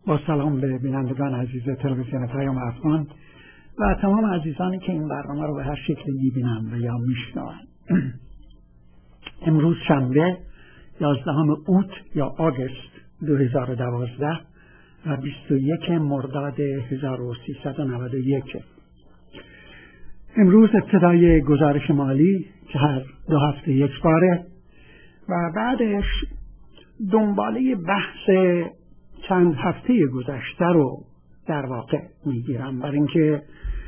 با سلام به بینندگان عزیز تلویزیون پیام افغان و تمام عزیزانی که این برنامه رو به هر شکلی می‌بینند و یا میشنوند. امروز شنبه 11 اوت یا آگوست 2012 و 21 مرداد 1391. امروز ابتدای گزارش مالی که هر 2 هفته یک باره و بعدش دنباله بحث چند هفته گذشته رو در واقع میگیرم، برای اینکه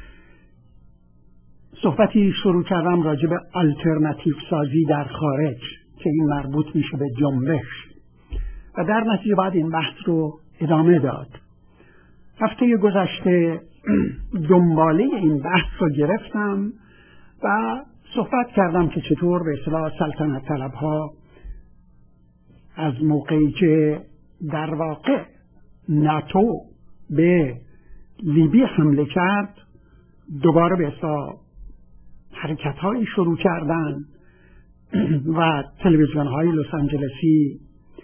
صحبتی شروع کردم راجع به آلترناتیو سازی در خارج که این مربوط میشه به جنبش و در نتیجه بعد این بحث رو ادامه داد. هفته گذشته دنباله این بحث رو گرفتم و صحبت کردم که چطور به اصطلاح سلطنت طلبها از موقعی که در واقع ناتو به لیبی حمله کرد دوباره به اصطلاح حرکت‌هایی شروع کردن و تلویزیون‌های لس آنجلسی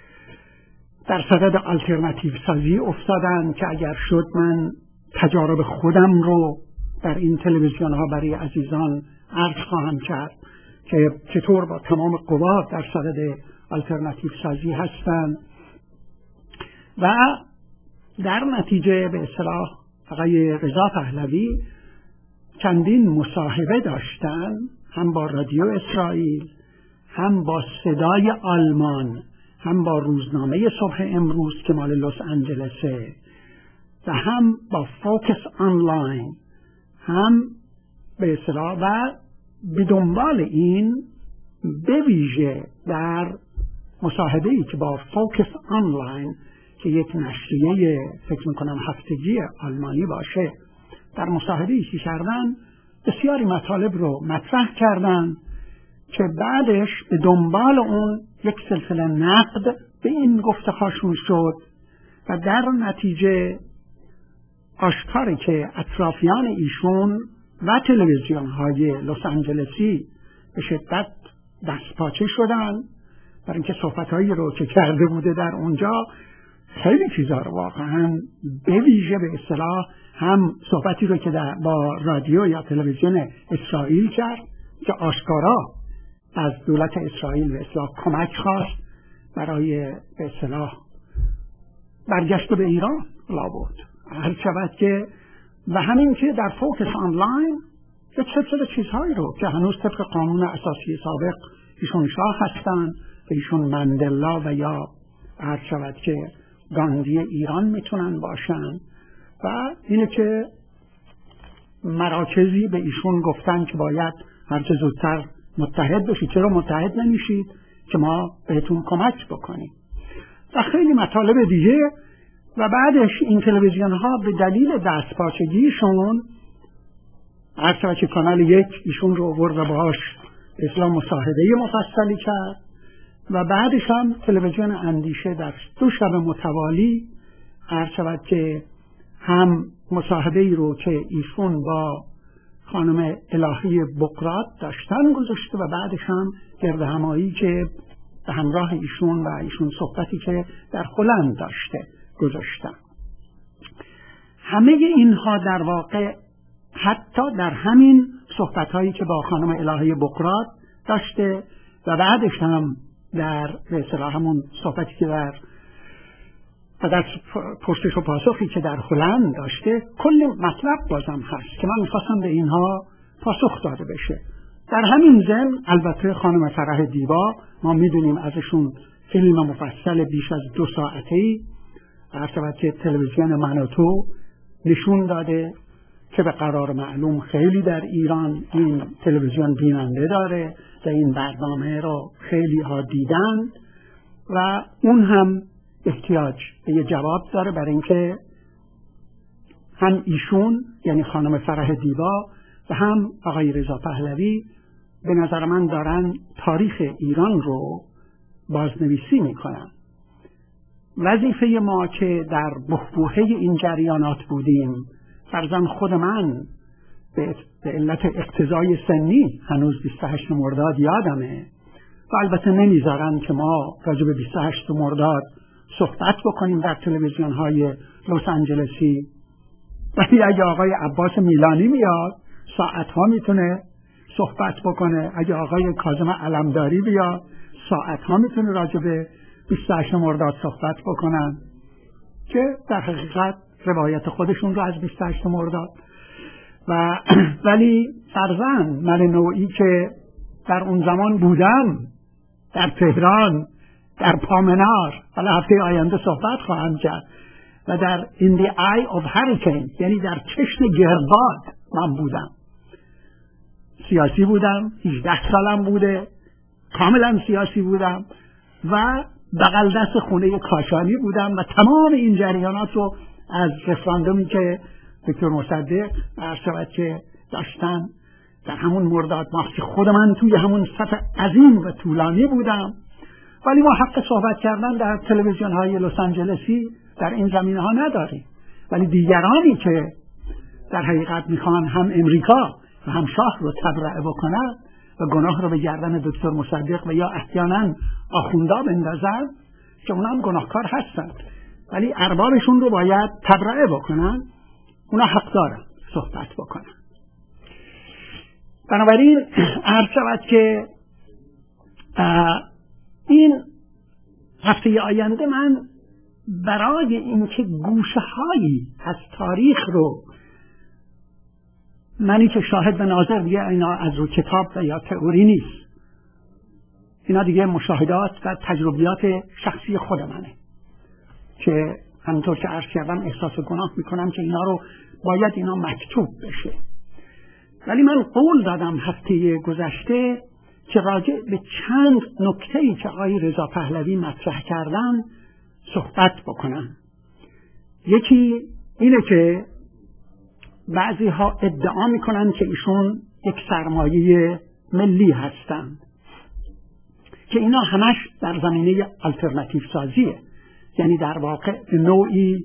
در صدد آلترناتیو سازی افتادن که اگر شد من تجارب خودم رو در این تلویزیون‌ها برای عزیزان عرض خواهم کرد که چطور با تمام قوا در صدد آلترناتیو سازی هستن و در نتیجه به اصطلاح آقای رضا پهلوی چندین مصاحبه داشتن، هم با رادیو اسرائیل، هم با صدای آلمان، هم با روزنامه صبح امروز که مال لس آنجلسه و هم با فوکس آنلاین، هم به اصطلاح و به دنبال این به ویژه در مصاحبه‌ای که با فوکس آنلاین که یک نشریه فکر میکنم هفتگی آلمانی باشه در مصاحبه‌ای که کردن بسیاری مطالب رو مطرح کردن که بعدش به دنبال اون یک سلسله نقد به این گفته‌هاشون شد و در نتیجه آشکاره که اطرافیان ایشون و تلویزیون‌های لس آنجلسی به شدت دستپاچه شدن برای اینکه صحبت‌هایی رو که کرده بوده در اونجا خیلی چیزا رو واقعا به ویژه به اصطلاح هم صحبتی رو که با رادیو یا تلویزیون اسرائیل کرد که آشکارا از دولت اسرائیل به اصطلاح کمک خواست برای به اصطلاح برگشت به ایران لابد هر شود که و همین که در فوکس آنلاین یک سلسله چیزهایی رو که هنوز طبق قانون اساسی سابق ایشون شاه هستن که ایشون مندلا و یا هر شود که گاندی ایران میتونن باشن و اینه که مراکزی به ایشون گفتن که باید هرچه زودتر متحد بشید، چرا متحد نمیشید که ما بهتون کمک بکنیم و خیلی مطالب دیگه و بعدش این تلویزیون ها به دلیل دستپاچگیشون هر شود که کانال 1 ایشون رو آورد و باهاش اسلام مصاحبه مفصلی کرد و بعدش هم تلویزیون اندیشه در 2 شب متوالی هر شود که هم مصاحبه‌ای رو که ایشون با خانم الهی بقراط داشتن گذاشته و بعدش هم گردهمایی که به همراه ایشون و ایشون صحبتی که در هلند داشته گذاشتن. همه اینها در واقع حتی در همین صحبت‌هایی که با خانم الهی بقراط داشته و بعدش هم در به اصطلاح همون صحبتی که در پرسش و پاسخی که در هلند داشته کلی مطلب بازم هست که من می‌خواستم به اینها پاسخ داده بشه. در همین ضمن البته خانم فرح دیبا ما می‌دونیم ازشون فیلم مفصل بیش از 2 ساعته‌ای هر شود که تلویزیون من و تو نشون داده که به قرار معلوم خیلی در ایران این تلویزیون بیننده داره و این برنامه رو خیلی ها دیدن و اون هم احتیاج به یه جواب داره برای اینکه هم ایشون یعنی خانم فرح دیبا و هم آقای رضا پهلوی به نظر من دارن تاریخ ایران رو بازنویسی میکنن. وظیفه ما که در بحبوحه این جریانات بودیم، فرضاً خود من به علت اقتضای سنی هنوز 28 مرداد یادمه و البته نمیذارن که ما راجع به 28 مرداد صحبت بکنیم در تلویزیون های لس آنجلسی. ولی اگه آقای عباس میلانی میاد ساعت ها میتونه صحبت بکنه، اگه آقای کاظم علمداری بیاد ساعت ها میتونه راجع به 28 مرداد صحبت بکنن که در حقیقت روایت خودشون رو از 28 مرداد ولی فرضاً من نوعی که در اون زمان بودم در تهران در پامنار، حالا هفته آینده صحبت خواهم کرد، و در in the eye of hurricane یعنی در چشم گردباد من بودم، سیاسی بودم، 18 سالم بوده، کاملا سیاسی بودم و بغل دست خونه کاشانی بودم و تمام این جریانات رو از رفراندومی که دکتر مصدق عرض که داشتن در همون مرداد ماه که خود من توی همون صف عظیم و طولانی بودم. ولی ما حق صحبت کردن در تلویزیون های لس آنجلسی در این زمینه ها نداریم، ولی دیگرانی که در حقیقت میخوان هم امریکا و هم شاه رو تبرئه بکنن و گناه رو به گردن دکتر مصدق و یا احیانا آخوندا بندازن که اونا هم گناهکار هستن ولی اربابشون رو باید تبرئه بکنن، اونا حق دارن صحبت بکنن. بنابراین عرض شود که این هفته آینده من برای اینکه گوشه هایی از تاریخ رو، منی که شاهد و ناظر دیگه اینا از رو کتاب و یا تئوری نیست، اینا دیگه مشاهدات و تجربیات شخصی خود منه که همونطور که عرض کردم احساس گناه میکنم که اینا رو باید اینا مکتوب بشه. ولی من قول دادم هفته گذشته که راجع به چند نکته‌ای که آقای رضا پهلوی مطرح کردن صحبت بکنم. یکی اینه که بعضی ها ادعا میکنن که ایشون یک سرمایه ملی هستند که اینا همش در زمینه آلترناتیو سازیه، یعنی در واقع نوعی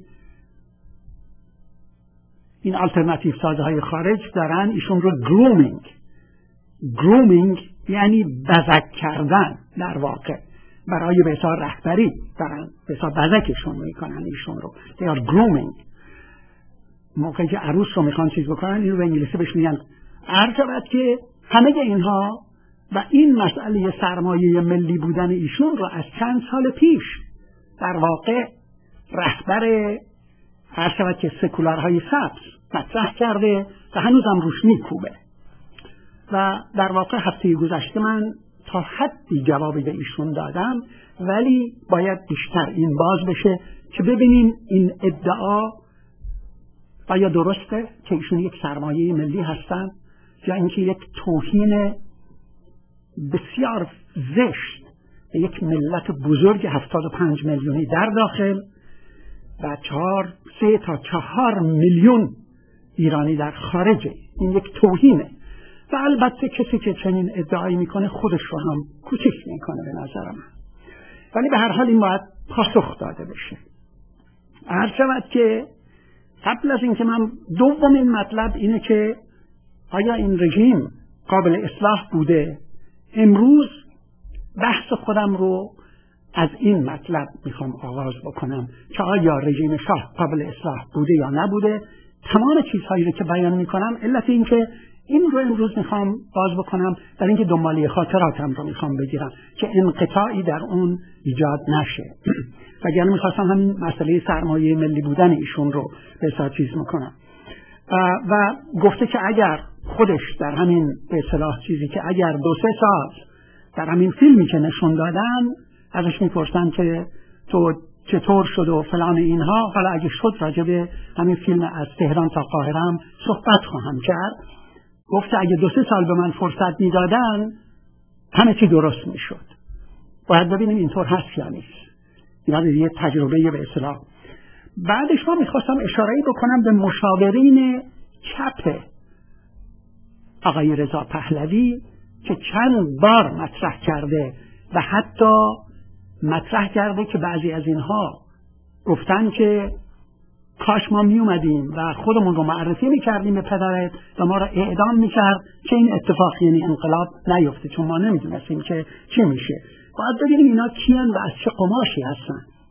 این آلترناتیو سازهای خارج دارن ایشون رو گرومینگ یعنی بزک کردن، در واقع برای به حساب رهبری دارن به حساب بزکشون میکنن ایشون رو، they are grooming. موقعی که عروس رو میخوان چیز بکنن اینو به انگلیسی بهش میگن. عرض شود که همه اینها و این مسئله سرمایه ملی بودن ایشون رو از چند سال پیش در واقع رهبر عرض شود که سکولارهای سبز مطرح کرده و هنوزم روش میکوبه و در واقع هفته گذشته من تا حدی جوابی به ایشون دادم، ولی باید بیشتر این باز بشه که ببینیم این ادعا آیا درسته که ایشون یک سرمایه ملی هستن یا اینکه یک توهین بسیار زشت به یک ملت بزرگ 75 میلیونی در داخل و 3 تا 4 میلیون ایرانی در خارجه. این یک توهینه و البته کسی که چنین ادعایی میکنه خودش رو هم کوچک میکنه به نظر من، ولی به هر حال این باید پاسخ داده بشه. عرض شود که قبل از اینکه من دومین مطلب اینه که آیا این رژیم قابل اصلاح بوده. امروز بحث خودم رو از این مطلب میخوام آغاز بکنم که آیا رژیم شاه قابل اصلاح بوده یا نبوده. تمام چیزهایی رو که بیان میکنم علت این که این رو امروز میخوام باز بکنم در اینکه دنباله خاطراتم رو میخوام بگیرم که انقطاعی در اون ایجاد نشه. وگرنه میخواستم همین مسئله سرمایه ملی بودن ایشون رو به اصلاح چیز میکنم و گفته که اگر خودش در همین به اصطلاح چیزی که اگر 2-3 سال در همین فیلمی که نشون دادن ازش میپرسن که تو چطور شد و فلان اینها، حالا اگه شد راجع به همین فیلم از تهران تا قاهره هم صحبت خواهم کرد. گفته اگه 2-3 سال به من فرصت میدادن همه چی درست میشد. باید ببینیم اینطور هست یا نیست. یعنی یه تجربه به اصطلاح. بعدش من میخواستم اشاره‌ای بکنم به مشاورین چپ آقای رضا پهلوی که چند بار مطرح کرده و حتی مطرح کرده که بعضی از اینها گفتن که کاش ما می اومدیم و خودمون رو معرفی میکردیم به پدرت و ما رو اعدام میکرد که این اتفاق یعنی انقلاب نیفته، چون ما نمیدونستیم که چی میشه. باید ببینیم اینا کیان و از چه قماشی هستن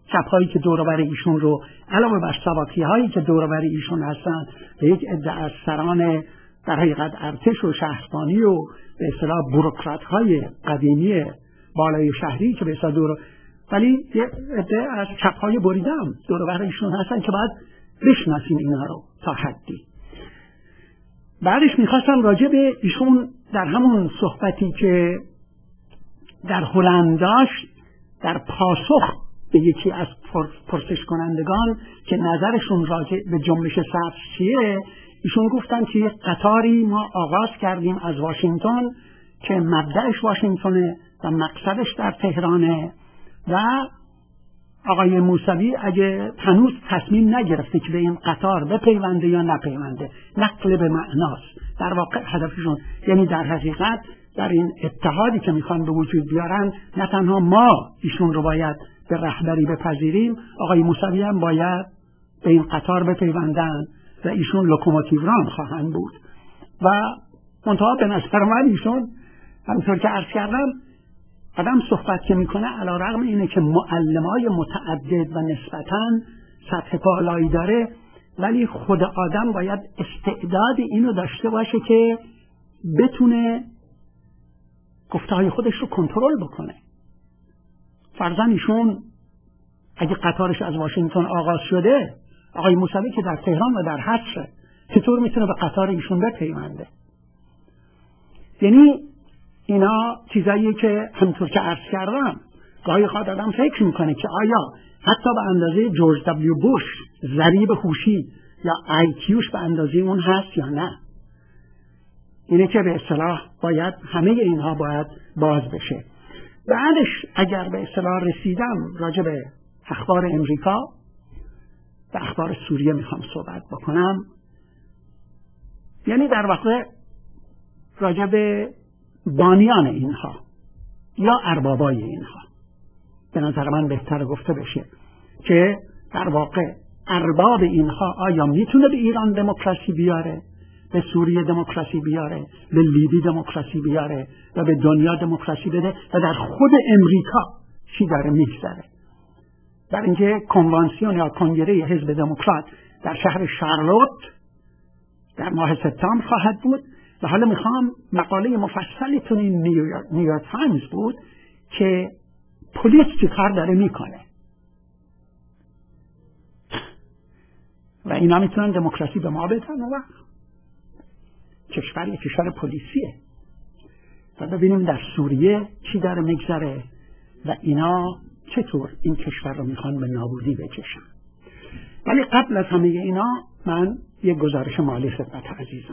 چپ‌هایی که دور و بر ایشون رو علاوه بر سواکی‌هایی که دور و بر ایشون هستن به یک عده از سران در حقیقت ارتش و شهربانی و به اصطلاح بوروکرات‌های قدیمی بالای شهری که به اصطلاح دور، ولی یه عده از چپ‌های بریده هم دور و بر ایشون هستن که باید بشناسیم اینا رو تا حدی. بعدش میخواستم راجع به ایشون در همون صحبتی که در هلند داشت در پاسخ به یکی از پرسش کنندگان که نظرشون راجع به جنبش سبز چیه، ایشون گفتن که یک قطاری ما آغاز کردیم از واشنگتن که مبدأش واشنگتنه و مقصدش در تهرانه و آقای موسوی اگه هنوز تصمیم نگرفته که به این قطار بپیونده یا نپیونده، نقل به معناست در واقع هدفشون، یعنی در حقیقت در این اتحادی که میخوان به وجود بیارن نه تنها ما ایشون رو باید به رهبری بپذیریم، آقای موسوی هم باید به این قطار بپیوندن و ایشون لوکوموتیو ران خواهند بود. و منتها به نظر من ایشون همونطور که عرض کردم آدم صحبت که میکنه علیرغم اینه که معلمای متعدد و نسبتاً سطح بالایی داره، ولی خود آدم باید استعداد اینو داشته باشه که بتونه گفته‌های خودش رو کنترل بکنه. فرضاً ایشون اگه قطارش از واشنگتن آغاز شده، آقای موسوی که در تهران و در حصره چطور میتونه به قطار ایشون بپیونده؟ یعنی اینا چیزاییه که همونطور که عرض کردم گاهی خود آدم فکر میکنه که آیا حتی به اندازه جورج دبلیو بوش ضریب هوشی یا IQش به اندازه اون هست یا نه. اینه که به اصطلاح باید همه اینها باید باز بشه. بعدش اگر به اصطلاح رسیدم راجع به اخبار امریکا و اخبار سوریه میخوام صحبت بکنم، یعنی در واقع راجع به بانیان اینها یا اربابای اینها به نظر من بهتر گفته بشه که در واقع ارباب اینها آیا میتونه به ایران دموکراسی بیاره، به سوریه دموکراسی بیاره، به لیبی دموکراسی بیاره و به دنیا دموکراسی بده و در خود امریکا چی داره میگذره. در اینکه کنوانسیون یا کنگره حزب دموکرات در شهر شارلوت در ماه سپتامبر خواهد بود و حالا میخوام مقاله مفصلی تو نیویورک تایمز بود که پلیس چی کار داره میکنه و اینا میتونن دموکراسی به ما بدن و کشور یک کشور پلیسیه و ببینیم در سوریه چی داره میگذره و اینا چطور این کشور رو میخوان به نابودی بکشن. ولی قبل از همه اینا من یک گزارش مالی خدمت عزیزم.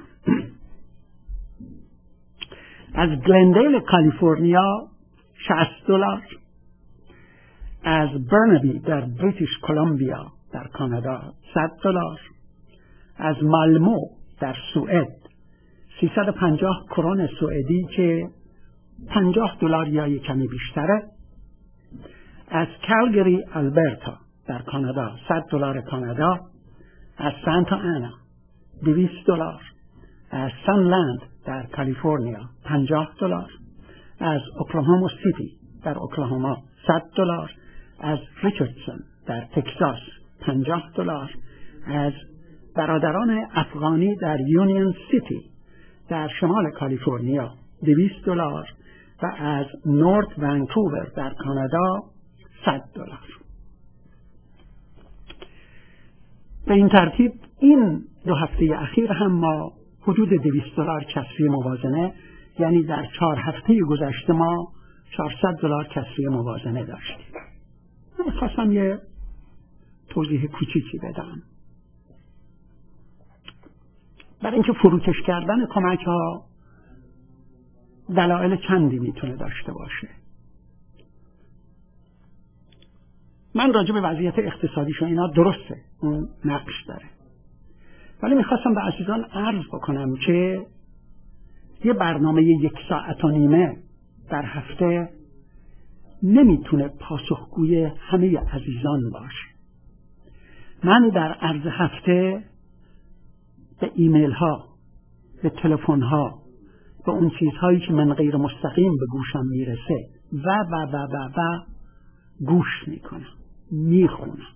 از گلندیل کالیفرنیا $60، از برنبی در بریتیش کلمبیا در کانادا $100، از مالمو در سوئد 350 کرون سوئدی که $50 یا کمی بیشتره، از کالگری آلبرتا در کانادا $100 کانادا، از سانتا آنا $200، از سانلند در کالیفرنیا $50، از اوکلاهوما سیتی در اوکلاهوما $100، از ریچاردسون در تکساس $50، از برادران افغانی در یونیون سیتی در شمال کالیفرنیا $200 و از نورت ونکوور در کانادا $100. به این ترتیب این 2 هفته اخیر هم ما حدود $200 کسری موازنه، یعنی در 4 هفته گذشته ما $400 کسری موازنه داشتیم. من خواستم یه توضیح کوچیکی بدم برای اینکه فروکش کردن کمک ها دلایل چندی میتونه داشته باشه. من راجع به وضعیت اقتصادیش و اینا درسته اون نقش داره، ولی میخواستم به عزیزان عرض بکنم که یه برنامه 1.5 ساعت در هفته نمیتونه پاسخگوی همه عزیزان باشه. من در عرض هفته به ایمیل ها، به تلفن ها، به اون چیزهایی که من غیر مستقیم به گوشم میرسه و گوش میکنم، میخونم،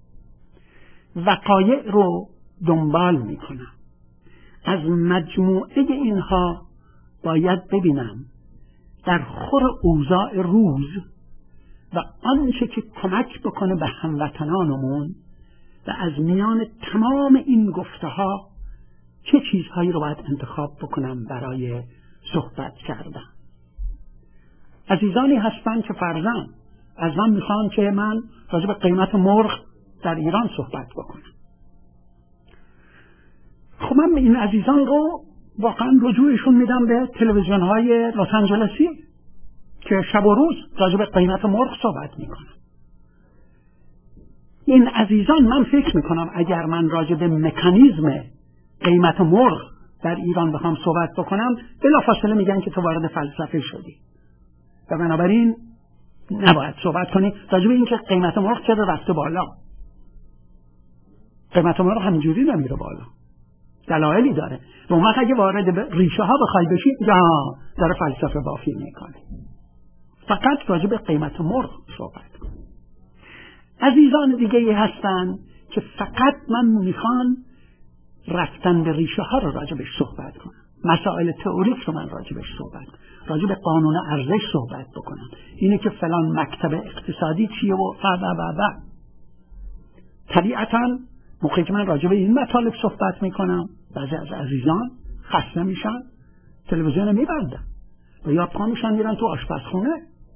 وقایع رو دنبال میکنم، از مجموعه اینها باید ببینم در خور اوضاع روز و آنچه که کمک بکنه به هموطنانمون و از میان تمام این گفته ها چه چیزهایی رو باید انتخاب بکنم برای صحبت کردن. عزیزانی هستن که فرضاً از من میخوان که من راجع به قیمت مرغ در ایران صحبت بکنم. خب من این عزیزان رو واقعا رجوعشون میدم به تلویزیون های لس آنجلسی که شب و روز راجع به قیمت مرغ صحبت میکنن. این عزیزان من فکر میکنم اگر من راجع به مکانیزم قیمت مرغ در ایران بخوام صحبت بکنم بلافاصله میگن که تو وارد فلسفه شدی و بنابراین نباید صحبت کنی راجع به این که قیمت مرغ چرا رفته بالا. قیمت مرغ همینجوری نمیره بالا، دلایلی داره. و اون وقت اگه وارد به ریشه ها بخوای بشی داره فلسفه بافی میکنه. فقط راجع به قیمت مرغ صحبت کن. عزیزان دیگه هستن که فقط من میخوان رفتن به ریشه ها رو راجع بهش صحبت کنم، مسائل تئوریک رو من راجع بهش صحبت کنم، راجع به قانون ارزش صحبت بکنم، اینه که فلان مکتب اقتصادی چیه و طبیعتاً موقعی که من راجع به این مطالب صحبت میکنم بعضی از عزیزان خسته میشن، تلویزیون میبندن و یا پا میشن میرن تو آشپزخونه.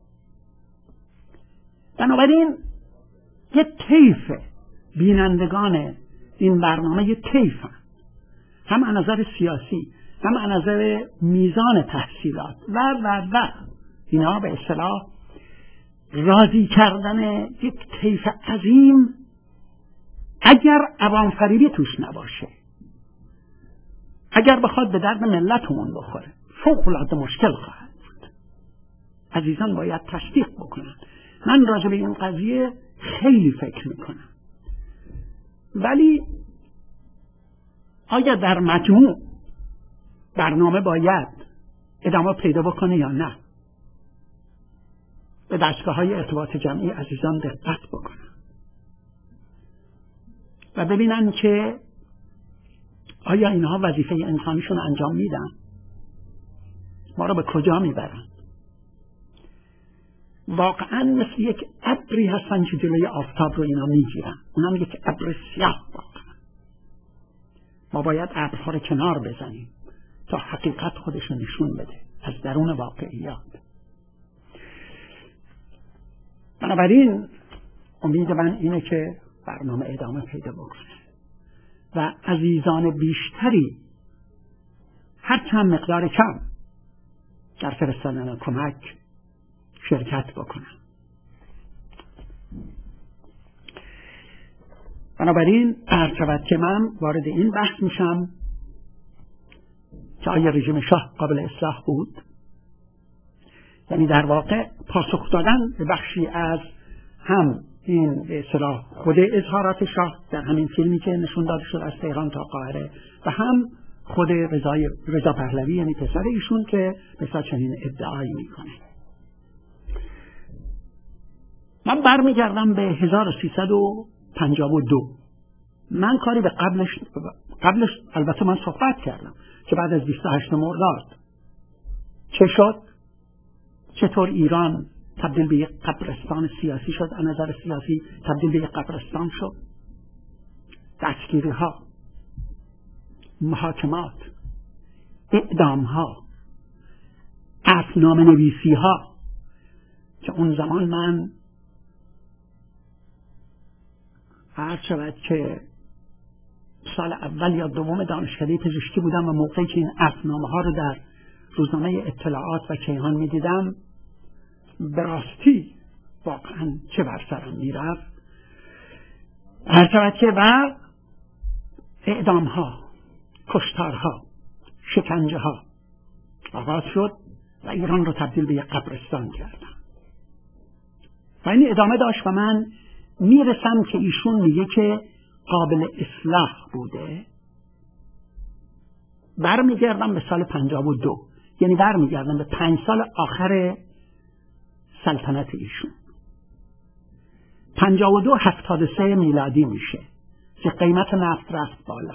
بنابراین یه طیف بینندگان این برنامه یه طیف هم از نظر سیاسی هم از نظر میزان تحصیلات و اینا به اصطلاح راضی کردن یک طیف عظیم اگر عوام فریبی توش نباشه، اگر بخواد به درد ملتمون بخوره فوق العاده مشکل خواهد بود. عزیزان باید تصدیق بکنن. من راجع به این قضیه خیلی فکر میکنم، ولی آیا در مجموع برنامه باید ادامه پیدا بکنه یا نه؟ به دستگاه‌های ارتباط جمعی عزیزان دقت بکنن و ببینن که آیا اینها وظیفه انسانیشون انجام میدن؟ ما رو به کجا میبرن؟ واقعا مثل یک ابری هستن که جلوی آفتاب رو اینا میگیرن، اونم یک ابر سیاه. واقعا ما باید ابرها رو کنار بزنیم تا حقیقت خودشو نشون بده از درون واقعیات. بنابراین امید من اینه که برنامه ادامه پیدا بکنه و عزیزان بیشتری هر چند مقدار کم در فرستادن کمک شرکت بکنن. بنابراین هر شود که من وارد این بحث میشم که آیا رژیم شاه قابل اصلاح بود؟ یعنی در واقع پاسخ دادن به بخشی از هم این به اصطلاح خود اظهارات شاه در همین فیلمی که نشون داده شد از تهران تا قاهره و هم خود رضا پهلوی یعنی پسر ایشون که مثلا چنین ادعایی میکنه. من برمیگردم به 1352. من کاری به قبلش البته من صحبت کردم که بعد از 28 مرداد چه شد؟ چطور ایران تبدیل به یک قبرستان سیاسی شد، از نظر سیاسی تبدیل به یک قبرستان شد. دستگیری ها، محاکمات، اعدام ها، عفونامه نویسی ها که اون زمان من عرض شود که سال اول یا دوم دانشکده پزشکی بودم و موقعی که این عفونامه ها رو در روزنامه اطلاعات و کیهان می دیدم به راستی واقعا چه بر سرم می رفت. عرض شود که و اعدام ها، کشتار ها، شکنجه ها آغاز شد و ایران رو تبدیل به یک قبرستان کردم و این ادامه داشت و من میرسم که ایشون میگه که قابل اصلاح بوده. برمیگردم به سال 52، یعنی برمیگردم به 5 سال آخر سلطنت ایشون. 73 میلادی میشه که قیمت نفت رفت بالا.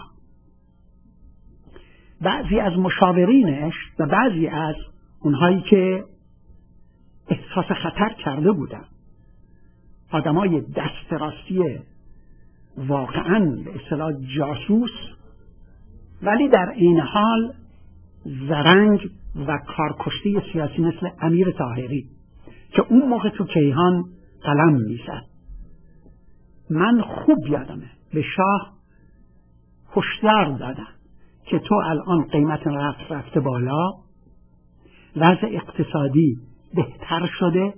بعضی از مشاورینش و بعضی از اونهایی که احساس خطر کرده بودن، آدمای دست راستی واقعاً به اصطلاح جاسوس ولی در این حال زرنگ و کارکشته سیاسی مثل امیر طاهری که اون موقع تو کیهان قلم میزد، من خوب یادمه به شاه هشدار دادن که تو الان قیمت نفت رفته بالا، وضع اقتصادی بهتر شده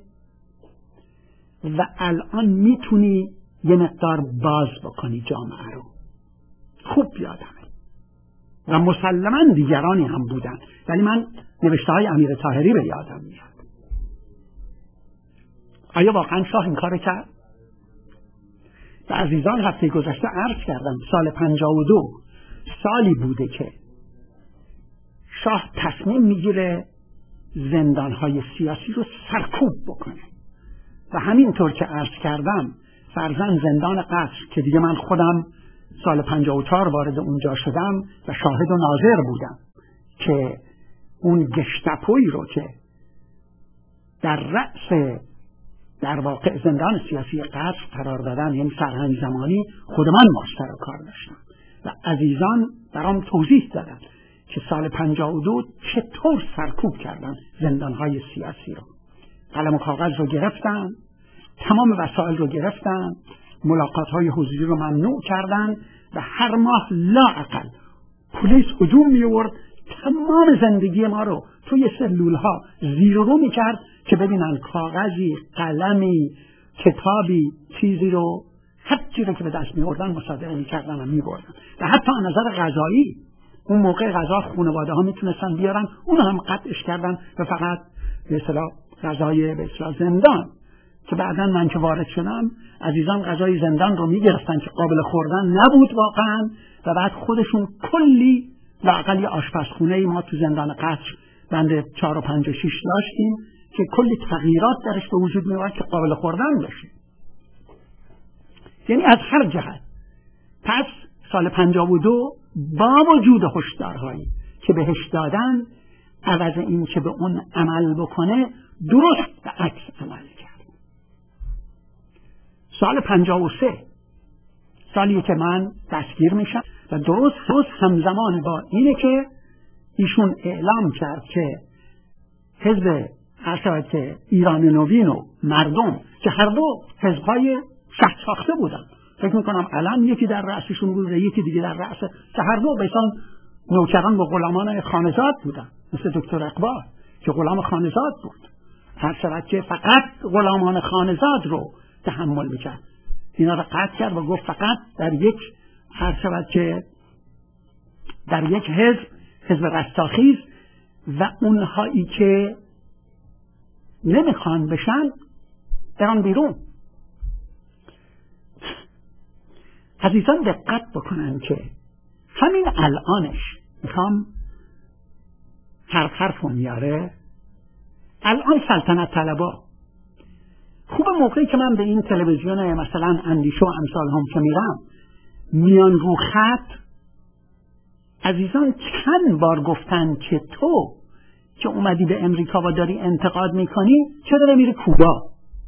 و الان میتونی یه مقدار باز بکنی جامعه رو. خوب یادمه و مسلماً دیگرانی هم بودن، ولی من نوشته های امیر طاهری به یادم میاد. آیا واقعا شاه این کار کرد؟ و عزیزان هفته گذشته عرض کردم سال 52 سالی بوده که شاه تصمیم میگیره زندانهای سیاسی رو سرکوب بکنه و همینطور که عرض کردم فرزند زندان قصر که دیگه من خودم سال 54 وارد اونجا شدم و شاهد و ناظر بودم که اون گشتپوی رو که در رأس در واقع زندان سیاسی قصر قرار دادن، یعنی فرهنگ زمانی، خود من ماستر و کار داشتم و عزیزان برام توضیح دادن که سال 52 چطور سرکوب کردن زندانهای سیاسی رو. قلم و کاغذ رو گرفتن، تمام وسایل رو گرفتن، ملاقات‌های حضوری رو ممنوع کردن و هر ماه لااقل پلیس هجوم می‌آورد تمام زندگی ما رو توی سلول‌ها زیر و رو می‌کرد که ببینن کاغذی، قلمی، کتابی، چیزی رو هر چیزی که به دست می‌آوردن مصادره می‌کردن و می‌بردن. و حتی از نظر غذایی اون موقع غذا خانواده‌ها میتونستن بیارن، اون هم قطعش کردن و فقط به اصطلاح غذای به اصطلاح زندان که بعداً من که وارد شدم عزیزان غذای زندان رو میگرفتن که قابل خوردن نبود واقعاً و بعد خودشون کلی لااقل یه آشپزخونه ما تو زندان قصر بند 4 و 5 و 6 داشتیم که کلی تغییرات درش به وجود میاد که قابل خوردن بشه. یعنی از هر جهت پس سال 52 با وجود هشدارهایی که بهش دادن عوض این که به اون عمل بکنه درست به عکس عمل کرد. سال 53 سالی که من دستگیر میشم و درست همزمان با اینه که ایشون اعلام کرد که حزب که ایران نوین و مردم که هر دو حزب‌های شخص ساخته بودن، فکر میکنم الان یکی در رأسشون بود و یکی دیگه در رأس، که هر دو بسان نوکران و غلامان خانزاد بودن، مثل دکتر اقبال که غلام خانزاد بود، هر شود که فقط غلامان خانزاد رو تحمل میکرد. اینا رو قطع کرد و گفت فقط در یک هر شود که در یک حزب رستاخیز و اونهایی که نمیخوان بشن برن بیرون. عزیزان دقت بکنن که همین الانش میخوام حرف میاره، الان سلطنت طلبا خوب موقعی که من به این تلویزیون مثلا اندیشه و امثال هم که میرم میان رو خط، عزیزان چند بار گفتن که تو که اومدی به امریکا و داری انتقاد میکنی چرا نمیری کوبا؟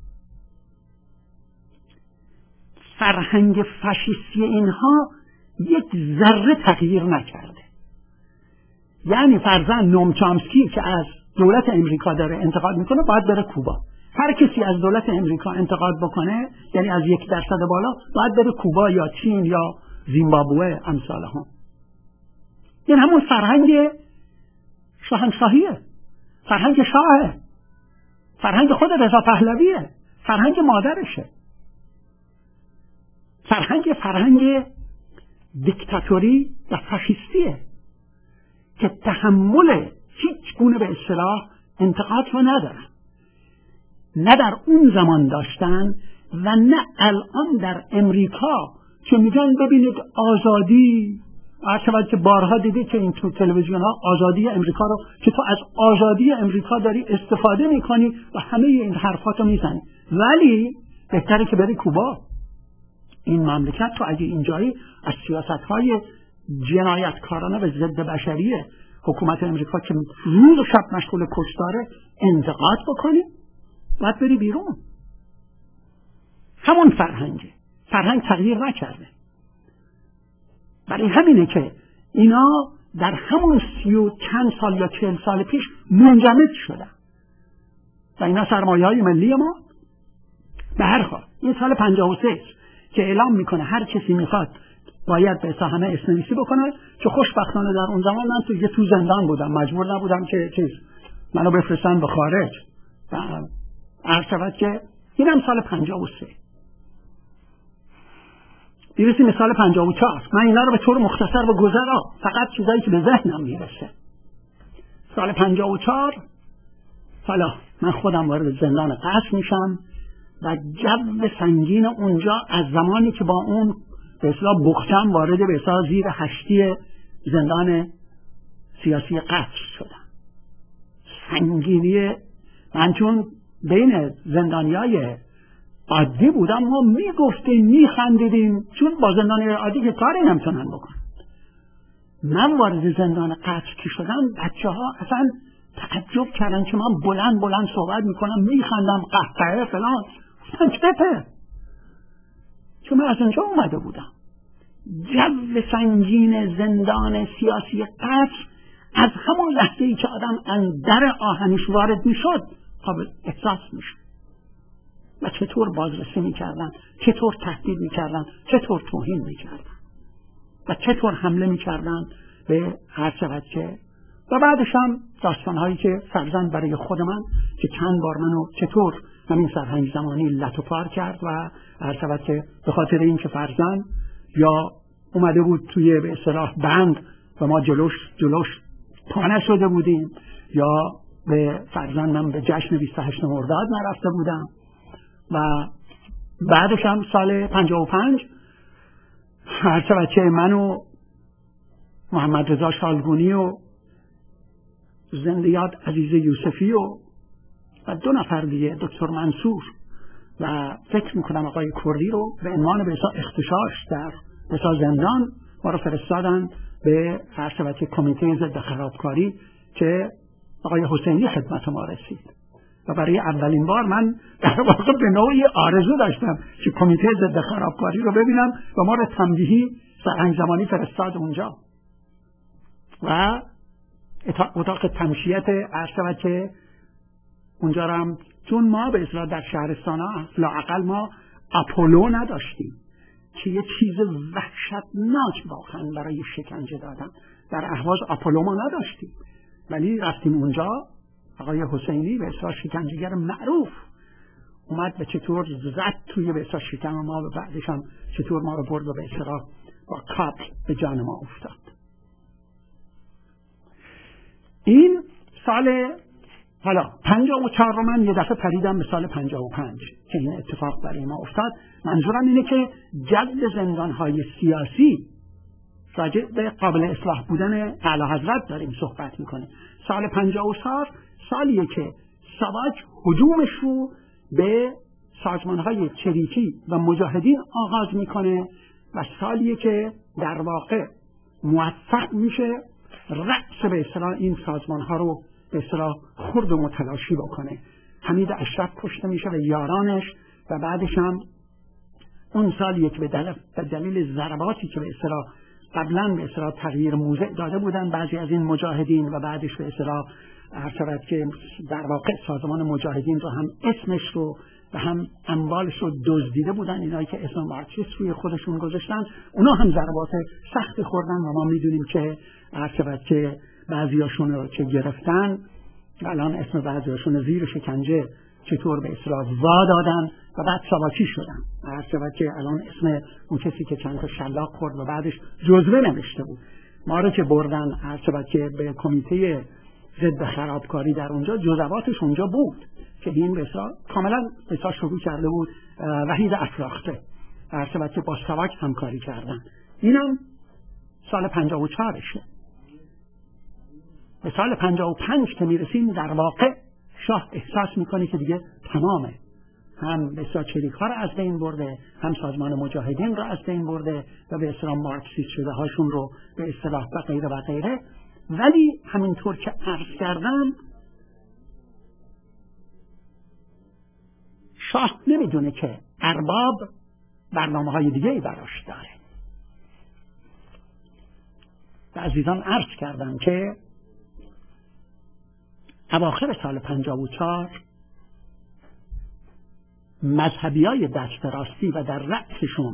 فرهنگ فاشیستی اینها یک ذره تغییر نکرده. یعنی فرزند نوم چامسکی که از دولت امریکا داره انتقاد میکنه باید بره کوبا. هر کسی از دولت امریکا انتقاد بکنه یعنی از 1% بالا باید بره کوبا یا چین یا زیمبابوه امثال هم. یعنی همون فرهنگ شاهنشاهیه، فرهنگ شاهه، فرهنگ خود رضا پهلویه، فرهنگ مادرشه، فرهنگ دیکتاتوری و فاشیستیه که تحمل هیچ گونه به اصطلاح انتقاد رو ندارن، نه در اون زمان داشتن و نه الان در امریکا که میگن ببینید آزادی، هرچند که بارها دیدی که این تو تلویزیون ها آزادی امریکا رو که تو از آزادی امریکا داری استفاده میکنی و همه این حرفاتو میزنی، ولی بهتره که بری کوبا. این مملکت تو اگه اینجایی از سیاست‌های جنایتکارانه و ضد بشری حکومت امریکا که روز و شب مشغول کشتاره انتقاد بکنی، باید بری بیرون. همون فرهنگ تغییر نکرده. برای همینه که اینا در همون 30 و چند سال یا 40 سال پیش منجمد شدن و اینا سرمایه‌های ملی ما. به هر حال این سال 53 که اعلام میکنه هر کسی میخواد باید به همه اسمنویسی بکنه، که خوشبختانه در اون زمان من تو زندان بودم، مجبور نبودم که منو بفرستن به خارج. عرض شود که اینم سال 53. بیرسیم به سال 54. من اینا رو به طور مختصر و گذرا فقط چیزایی که به ذهنم میرسه. سال 54 حالا من خودم وارد زندان قصر میشم و جو سنگین اونجا از زمانی که با اون به اصطلاح بختم وارد به اصطلاح زیر هشتی زندان سیاسی قصر شدم. سنگینی من چون بین زندانیای عادی بودم، ما میگفتیم میخندیدیم، چون با زندانیای عادی که کاری نمیتونن بکنن. من وارد زندان قصر که شدم بچه ها اصلا تعجب کردن که من بلند صحبت میکنم، میخندم، قهقه فلان. گفتن چته؟ چون من از اونجا اومده بودم. جو سنگین زندان سیاسی قصر از همون لحظه‌ای که آدم اندر آهنش وارد میشد قابل احساس میشد. و چطور بازرسی میکردن، چطور تهدید میکردن، چطور توهین میکردن و چطور حمله میکردن به هر شود که. و بعدش هم داستانهایی که فرزند برای خود من که چند بار منو چطور همین سرهنگ زمانی لطو پار کرد و هر شود که به خاطر این که فرزند یا اومده بود توی به اصطلاح بند و ما جلوش پانه شده بودیم، یا به فرزند من به جشن 28 مرداد نرفته بودم. و بعدش هم سال 55 هر چه بچه من و محمد رضا شالگونی و زندیات عزیز یوسفی و 2 نفر دیگه، دکتر منصور و فکر میکنم آقای کردی رو به عنوان به حساب اختشاش در حساب زندان ما رو فرستادن به هر چه بچه کمیته ضد خرابکاری که آقای حسینی خدمت ما رسید. و برای اولین بار من در واقع به نوعی آرزو داشتم که کمیته ضد خرابکاری رو ببینم و ما رو تنبیهی سرهنگ زمانی فرستاد اونجا و اتاق تمشیت عرصه که اونجا رو هم، چون ما به اصطلاح در شهرستان ها لااقل ما آپولو نداشتیم که یه چیز وحشتناک واقعا برای شکنجه دادن. در اهواز آپولو ما نداشتیم، ولی رفتیم اونجا. آقای حسینی به اصطلاح شکنجهگر معروف اومد و چطور زد توی به اصطلاح شکم ما و بعدش هم چطور ما رو برد و به اصطلاح با کابل به جان ما افتاد. این سال حالا 54 رو من یه دفعه پریدم به سال 55 که این اتفاق برای ما افتاد. منظورم اینه که جد زندانهای سیاسی راجع به قابل اصلاح بودن اعلی حضرت داریم صحبت میکنه. سال 54 سالیه که ساواک هجومش رو به سازمانهای چریکی و مجاهدین آغاز میکنه و سالیه که در واقع موفق میشه رأس به اصطلاح این سازمانها رو به اصطلاح خرد و متلاشی بکنه. حمید اشرف کشته میشه و یارانش. و بعدش هم اون سالیه که به دلیل ضرباتی که به اصطلاح قبلا به اصطلاح تغییر موضع داده بودن بعضی از این مجاهدین و بعدش به اصطلاح هر شود که در واقع سازمان مجاهدین رو هم اسمش رو و هم اموالش رو دزدیده بودن، اینایی که اسم مارکسیست روی خودشون گذاشتن، اونا هم ضربات سخت خوردن و ما میدونیم که هر شود که بعضیاشون رو که گرفتن و الان اسم بعضیاشون زیر شکنجه چطور به اصطلاح وا دادن و بعد ساواکی شدن. هر شود که الان اسم اون کسی که چند تا شلاق خورد و بعدش جزوه نوشته بود ما رو که بردن هر شود که به کمیته ضد خرابکاری در اونجا جزواتش اونجا بود که این به اصطلاح کاملا به اصطلاح شروع کرده بود وحید افراخته هر شود که با ساواک همکاری کردن. اینم سال 54شه. به سال 55 که میرسیم در واقع شاه احساس میکنه که دیگه تمامه. هم به اصطلاح چریک‌ها را از بین برده، هم سازمان مجاهدین را از بین برده و به اصطلاح مارکسیست شده هاشون رو به اصطلاح و غیره و غیره. ولی همینطور که عرض کردم شاه نمیدونه که ارباب برنامه‌های دیگه‌ای براش داره. و عزیزان عرض کردم که اواخر سال 54 مذهبیای دست راستی و در رأسشون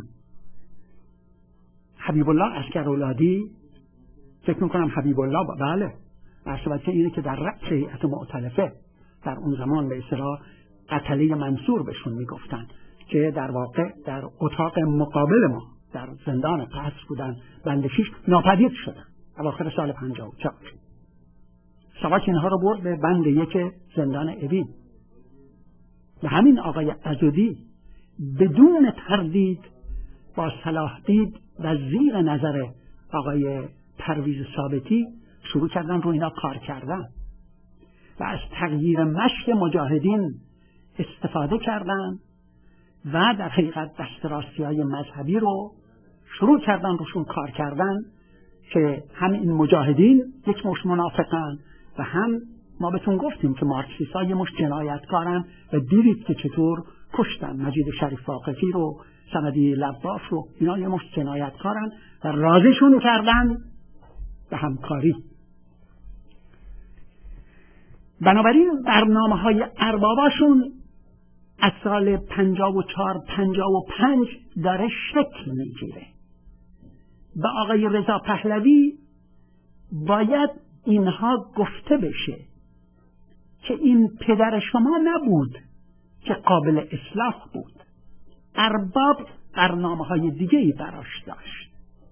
حبیب الله عسکرولادی، فکر میکنم حبیب الله بله اصلا که اینه که در رأس هیئت مؤتلفه در اون زمان به اصطلاح قتله منصور بهشون میگفتن، که در واقع در اتاق مقابل ما در زندان قصر بودن، بند 6 ناپدید شدن اواخر سال 54. ساواک اینها رو برد به بند 1 زندان اوین و همین آقای عضدی بدون تردید با صلاح دید و زیر نظر آقای پرویز ثابتی شروع کردن رو اینا کار کردن و از تغییر مشی مجاهدین استفاده کردن و در حقیقت دست راستی‌های مذهبی رو شروع کردن روشون کار کردن که هم این مجاهدین یک مش منافقن و هم ما بهتون گفتیم که مارکسیست‌ها یه مش جنایتکارن و دیدید که چطور کشتن مجید شریف واقفی رو، صمدی لباف رو، اینا یه مش جنایتکارن و راضیشون کردن به همکاری. بنابراین برنامه‌های ارباباشون از سال 54-55 داره شکل میگیره. به آقای رضا پهلوی باید اینها گفته بشه که این پدر شما نبود که قابل اصلاح بود، ارباب برنامه‌های دیگه‌ای براش داشت.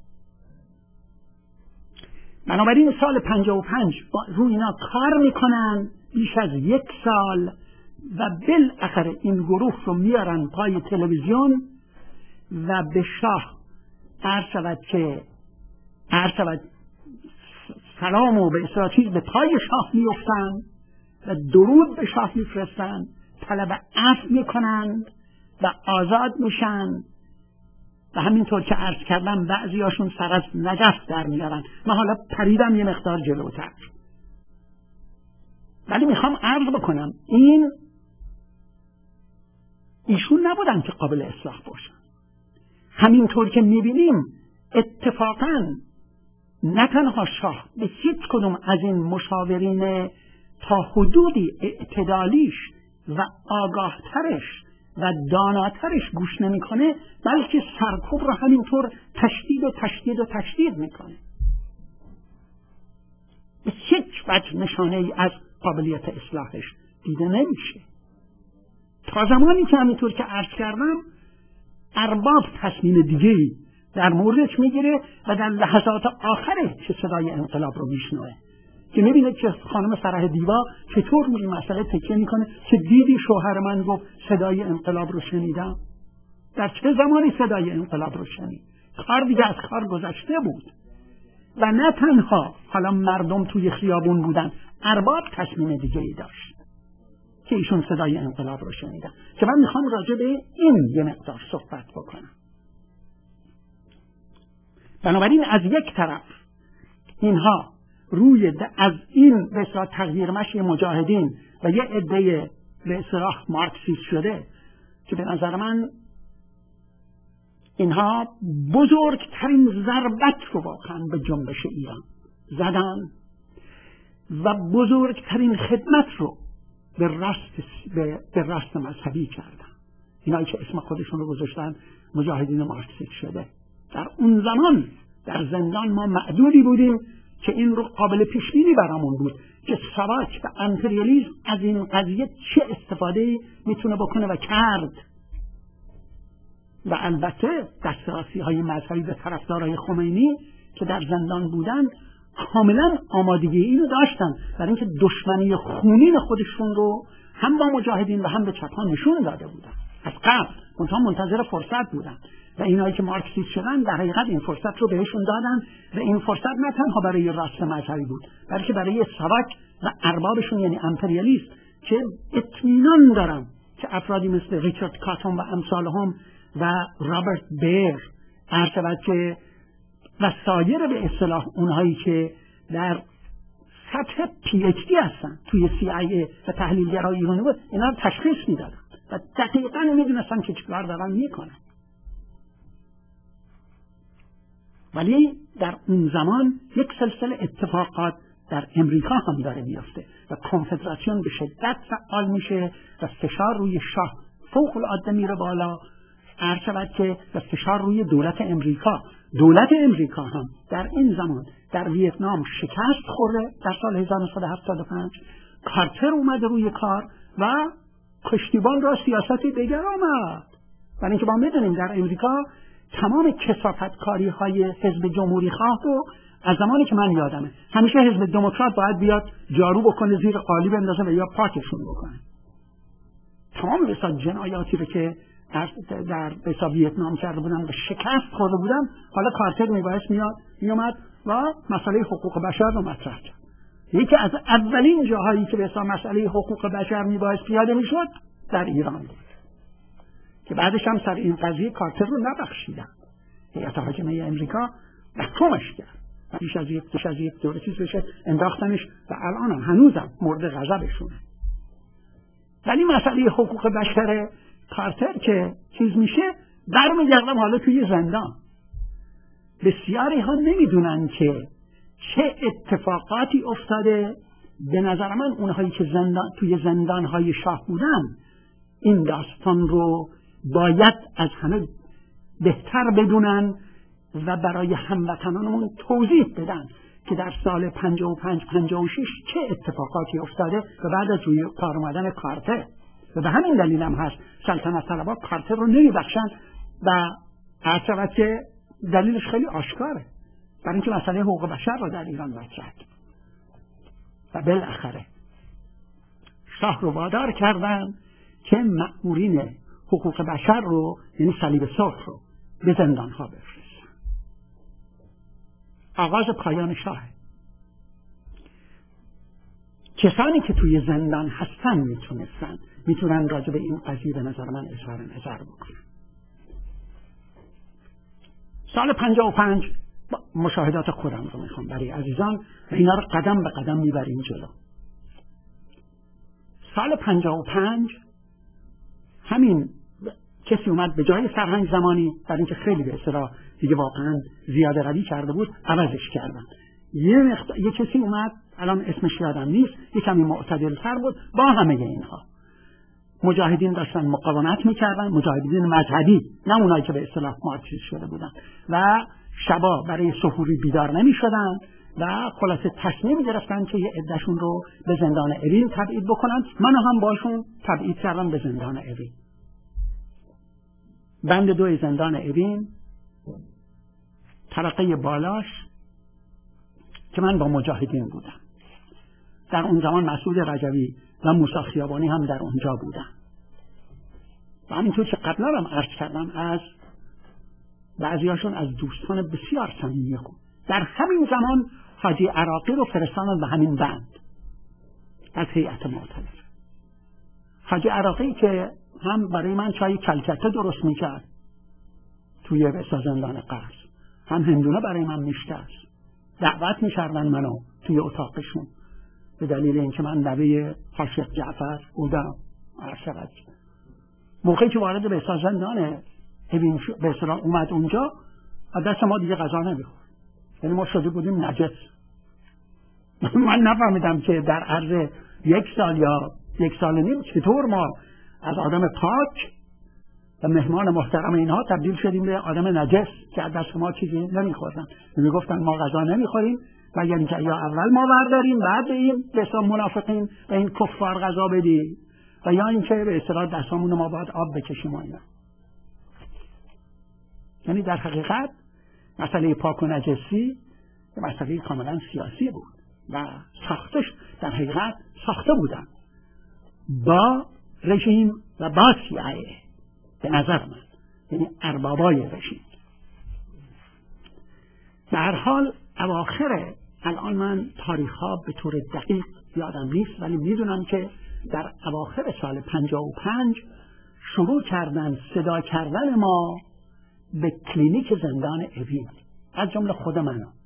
بنابراین سال 55 روی اینا کار میکنن بیش از 1 سال و بالاخره این گروه رو میارن پای تلویزیون و به شاه عرض شود سلام و به اصطلاح به پای شاه میفتن و درود به شاه میفرستن، طلب عفو میکنند و آزاد میشن و همینطور که عرض کردم بعضی هاشون سر از نجف در میارن. من حالا پریدم یه مقدار جلوتر، ولی میخوام عرض بکنم ایشون نبودن که قابل اصلاح باشن. همینطور که میبینیم اتفاقاً نه تنها شاه به هیچ کدوم از این مشاورین تا حدودی اعتدالیش و آگاهترش و داناترش گوش نمیکنه، بلکه سرکوب رو همینطور تشدید میکنه. به هیچ وجه نشانه ای از قابلیت اصلاحش دیده نمیشه تا زمانی که همینطور که عرض کردم ارباب تصمیم دیگه‌ای در موردش میگیره و در لحظات آخره که صدای انقلاب رو میشنوه، که میبینه که خانم فرح دیوا چطور روی مسئله تکیه میکنه که دیدی شوهر من گفت صدای انقلاب رو شنیدم. در چه زمانی صدای انقلاب رو شنید؟ کار دیگه از کار گذشته بود و نه تنها حالا مردم توی خیابون بودن، ارباب تصمیم دیگه‌ای داشت که ایشون صدای انقلاب رو شنیدن، که من میخوام راجع به این یه مقدار صحبت بکنم. بنابراین از یک طرف اینها از این به اصطلاح تغییر مشی مجاهدین و یه عده به اصطلاح مارکسیست شده که به نظر من اینها بزرگترین ضربت رو واقعا به جنبش ایران زدن و بزرگترین خدمت رو به راست مذهبی کردن. اینایی که اسم خودشون رو گذاشتن مجاهدین مارکسیست شده. در اون زمان در زندان ما معدودی بودیم که این رو قابل پیش بینی برامون بود که ساواک و امپریالیسم از این قضیه چه استفاده میتونه بکنه و کرد. و البته دسترسی‌های مذهبی به طرفدارای خمینی که در زندان بودن کاملا آمادگی اینو داشتن برای اینکه دشمنی خونین خودشون رو هم با مجاهدین و هم به چپ‌ها نشون داده بودن از قبل، منتظر فرصت بودن و اینایی که مارکسیست شدن در حقیقت این فرصت رو بهشون دادن و این فرصت نه تنها برای راست مذهبی بود بلکه برای ساواک و اربابشون یعنی امپریالیست که اطمینان دارن که افرادی مثل ریچارد کاتون و امثالهم و رابرت بیر عرض که و سایر به اصطلاح اونهایی که در سطح PhD هستن توی CIA و تحلیلگرای ایرانی بود، اینا رو تشخیص میدادن و دقیقاً میدونستن که چیکار دارن میکنن. ولی در اون زمان یک سلسله اتفاقات در امریکا هم داره میفته و کنفدراسیون به شدت فعال میشه و فشار روی شاه فوق العاده میره بالا. عرض شود که فشار روی دولت امریکا هم در این زمان در ویتنام شکست خورده در سال 1975. کارتر اومده روی کار و کشتیبان را سیاستی دیگر آمد. برای اینکه ما میدونیم در امریکا تمام کثافتکاری های حزب جمهوری خواه رو از زمانی که من یادمه همیشه حزب دموکرات باید بیاد جارو بکنه، زیر قالی بندازه و یا پاکشون بکنه. تمام مثلا جنایاتی رو که در ویتنام کرده بودن و شکست خورده بودن، حالا کارتر میومد و مسئله حقوق بشر رو مطرح کرد. یکی از اولین جاهایی که به حساب مسئله حقوق بشر میبایست پیاده میشد در ایران بود که بعدش هم سر این قضیه کارتر رو نبخشیدن. هیئت حاکمه امریکا محکومش کرد. بیش از یک دوره چیز بشه انداختنش و الان هم هنوزم مورد غضبشونه. ولی مسئله حقوق بشر کارتر که چیز میشه برمیگردم حالا توی زندان. بسیاری ها نمیدونن که چه اتفاقاتی افتاده. به نظر من اونهایی که توی زندانهای شاه بودن این داستان رو باید از همه بهتر بدونن و برای هموطنانمون توضیح بدن که در سال 55-56 چه اتفاقاتی افتاده و بعد از روی کار اومدن کارتر. و به همین دلیل هم هست سلطنت طلبها کارتر رو نمیبخشن و عرض که دلیلش خیلی آشکاره، برای اینکه مسئله حقوق بشر رو در ایران مطرح و بالاخره شاه رو وادار کردن که مأمورین حقوق بشر رو، یعنی صلیب سرخ رو، به زندان ها بفرستن. آغاز پایان شاه. کسانی که توی زندان هستن میتونن راجع به این قضیه به نظر من اظهار نظر بکنن. سال 55 مشاهدات خودم رو میخوام برای عزیزان و اینا رو قدم به قدم میبریم جلو. سال 55 همین کسی اومد به جای سرهنگ زمانی، برای اینکه خیلی به اصطلاح دیگه واقعا زیاده روی کرده بود، عوضش کردن. یه کسی اومد، الان اسمش یادم نیست، یه کمی معتدل‌تر بود. با همه اینها مجاهدین داشتن مقاومت میکردن، مجاهدین مذهبی، نه اونایی که به اصطلاح مارکسیست شده بودن و شبا برای سحوری بیدار نمیشدن و خلاصه تصمیم گرفتن که یه عده‌شون رو به زندان اوین تبعید بکنن. منو هم باشون تبعید کردن به زندان اوین. بند 2 زندان اوین، طبقه بالاش که من با مجاهدین بودم. در اون زمان مسعود رجوی و موسی خیابانی هم در اونجا بودن. و همینطور که قبلا هم عرض کردم از بعضیاشون از دوستان بسیار صمیمی خود. در همین زمان حاجی عراقی رو فرستادن به همین بند از هیئت معتلف. حاجی عراقی که هم برای من چای کلکته درست میکرد توی زندان قرض، هم هندونه برای من میشکست. دعوت میکردن منو توی اتاقشون به دلیل اینکه من نوه حاشق جعفر بودم. عرشقت موقعی که وارد به زندان اوین به اصطلاح اومد اونجا، دست ما دیگه غذا نمیخورد، یعنی ما شده بودیم نجس. من نفهمیدم که در عرض 1 سال یا 1 سال و نیم چطور ما از آدم پاک و مهمان محترم اینها تبدیل شدیم به آدم نجس که از دست ما چیزی نمیخوردن. میگفتن ما غذا نمیخوریم و یعنی که یا اول ما برداریم بعد این به اصطلاح منافقین و این کفار غذا بدیم و یا اینکه به اصطلاح دستامون ما باید آب بکشیم و اینا. یعنی در حقیقت مسئله پاک و نجسی مسئله کاملا سیاسی بود و ساختش در حقیقت ساخته بودن با رژیم و با CIA به نظر من، یعنی اربابای رژیم. در حال اواخر، الان من تاریخ‌ها به طور دقیق یادم نیست، ولی میدونم که در اواخر سال 55 شروع کردن صدا کردن ما به کلینیک زندان اوین، از جمله خود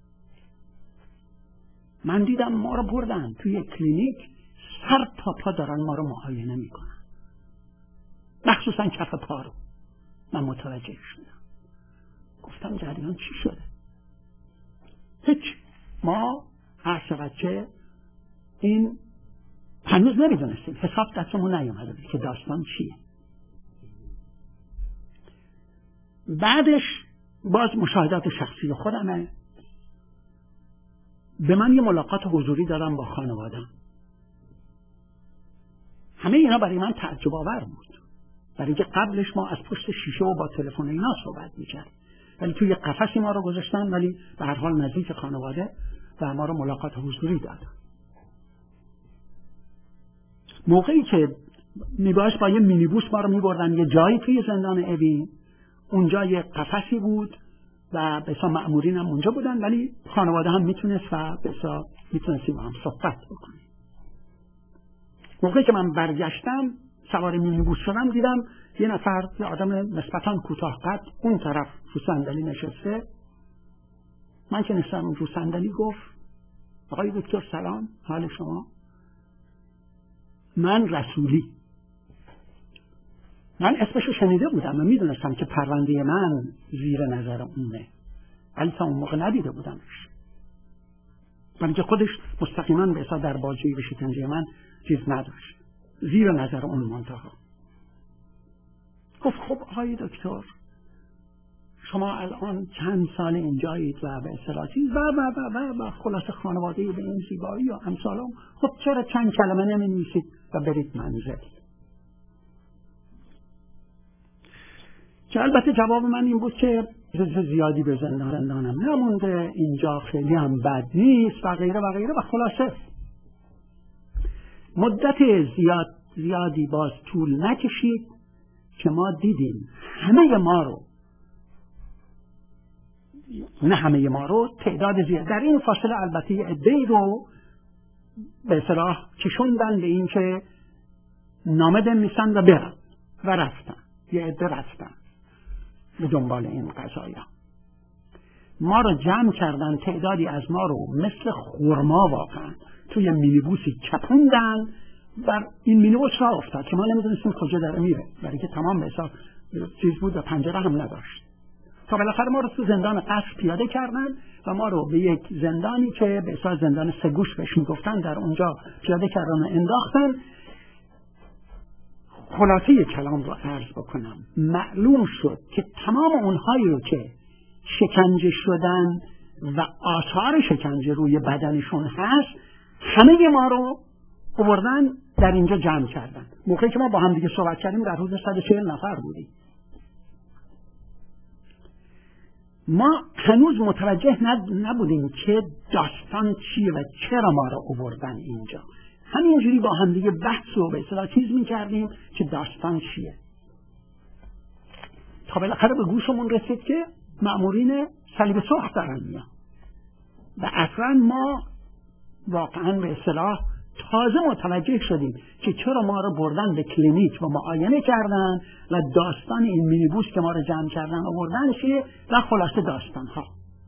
من دیدم ما رو بردن توی کلینیک، سر تا پا دارن ما رو معاینه میکنن، مخصوصا کف پا رو. من متوجه شدم، گفتم جریان چی شده؟ هیچ. ما هر شود که این هنوز نمیدونستیم، حساب دستمون نیومده بود که داستان چیه. بعدش باز مشاهدات شخصی خودمه، به من یه ملاقات حضوری دادم با خانوادم. همه اینا برای من تعجب آور بود، برای که قبلش ما از پشت شیشه و با تلفن اینا صحبت می‌کردیم، ولی توی قفسی ما رو گذاشتن، ولی به هر حال نزدیک خانواده و ما رو ملاقات حضوری دادن. موقعی که میبایست با یه مینیبوس ما رو میبردن یه جایی توی زندان اوین، اونجا یه قفسی بود و بسا مأمورین هم اونجا بودن، ولی خانواده هم میتونست و بسا میتونستی با هم صحبت بکنیم. موقعی که من برگشتم سوار مینیبوس شدم، دیدم یه نفر، یه آدم نسبتاً کوتاه قد اون طرف رو صندلی نشسته. من که نشستم رو صندلی گفت آقای دکتر سلام، حال شما؟ من رسولی. من اسمشو شنیده بودم و میدونستم که پرونده من زیر نظر اونه، ولی تا اون موقع ندیده بودمش، ولی که خودش مستقیما به حساب در بازجویی و شکنجه من چیز نداشت، زیر نظر اون منتها. گفت خب آقای دکتر شما الان چند سال اینجایید و به اصطلاح و خلاص خانواده به این زیبایی و امثالم، خب چرا چند کلمه نمی‌نویسید و برید منزل؟ که البته جواب من این بود که زیادی به زندانم نمونده، اینجا خیلی هم بد نیست و غیره و غیره. و خلاصه مدت زیادی باز طول نکشید که ما دیدیم همه ما رو تعداد زیاد در این فاصله، البته یه عده‌ای رو به اصطلاح کشوندن به این که نامه بنویسن و برن و رفتن. یه عده رفتن به دنبال این قضایا. ما رو جمع کردن، تعدادی از ما رو مثل خرما واقعا توی مینیبوسی چپوندن و این مینیبوس راه افتاد که ما نمیدونستیم کجا داره میره، برای که تمام به حساب چیز بود و پنجره هم نداشت. تا بالاخره ما رو تو زندان قصر پیاده کردن و ما رو به یک زندانی که به حساب زندان سگوش بهش میگفتن در اونجا پیاده کردن و انداختن. خلاصه کلام رو عرض بکنم، معلوم شد که تمام اونهایی رو که شکنجه شدن و آثار شکنجه روی بدنشون هست، همه ما رو آوردن در اینجا جمع کردن. موقعی که ما با هم دیگه صحبت کردیم در حدود 140 نفر بودیم. ما هنوز متوجه نبودیم که داستان چیه و چرا ما رو آوردن اینجا. همینجوری با هم دیگه بحث و به اصطلاح چیز می‌کردیم که داستان چیه. تا بالاخره به گوشمون رسید که مأمورین صلیب سرخ دارن میان و اصلا ما واقعا به اصطلاح تازه متوجه شدیم که چرا ما رو بردن به کلینیک و معاینه کردن و داستان این مینیبوس که ما رو جمع کردن آوردن چیه و خلاصه داستان ها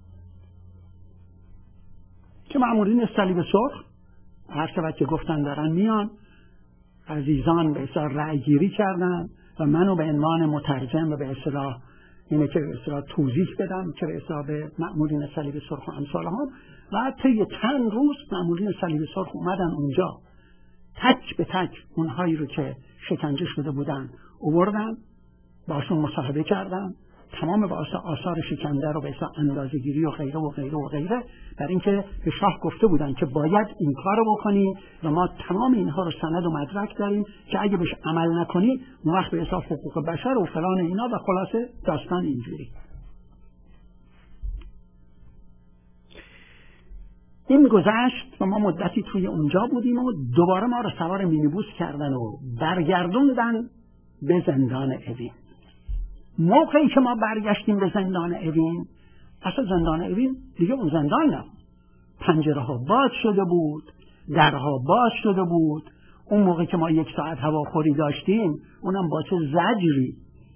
که مأمورین صلیب سرخ هر شود که گفتن دارن میان، عزیزان به اصطلاح رأی گیری کردن و منو به عنوان مترجم و به اصطلاح اینه که به اصطلاح توضیح بدم که به اصطلاح به مأمورین صلیب سرخ و امثالهم. و طی چند روز مأمورین صلیب سرخ اومدن اونجا، تک به تک اونهایی رو که شکنجه شده بودن آوردن، باشون مصاحبه کردن، تمام آثار شکنجه رو به اصطلاح اندازه‌گیری و غیره و غیره و غیره، برای اینکه به شاه گفته بودن که باید این کارو بکنی و ما تمام اینها رو سند و مدرک داریم که اگه بهش عمل نکنی اون وقت به اصطلاح حقوق بشر و فلان اینا و خلاصه داستان اینجوری. این گذشت و ما مدتی توی اونجا بودیم و دوباره ما رو سوار مینیبوس کردن و برگردوندن به زندان اوین. موقعی که ما برگشتیم به زندان اوین، اصلا زندان اوین دیگه اون زندان نبود. پنجره ها باز شده بود، درها باز شده بود، اون موقع که ما 1 ساعت هواخوری داشتیم، اونم باعث زجری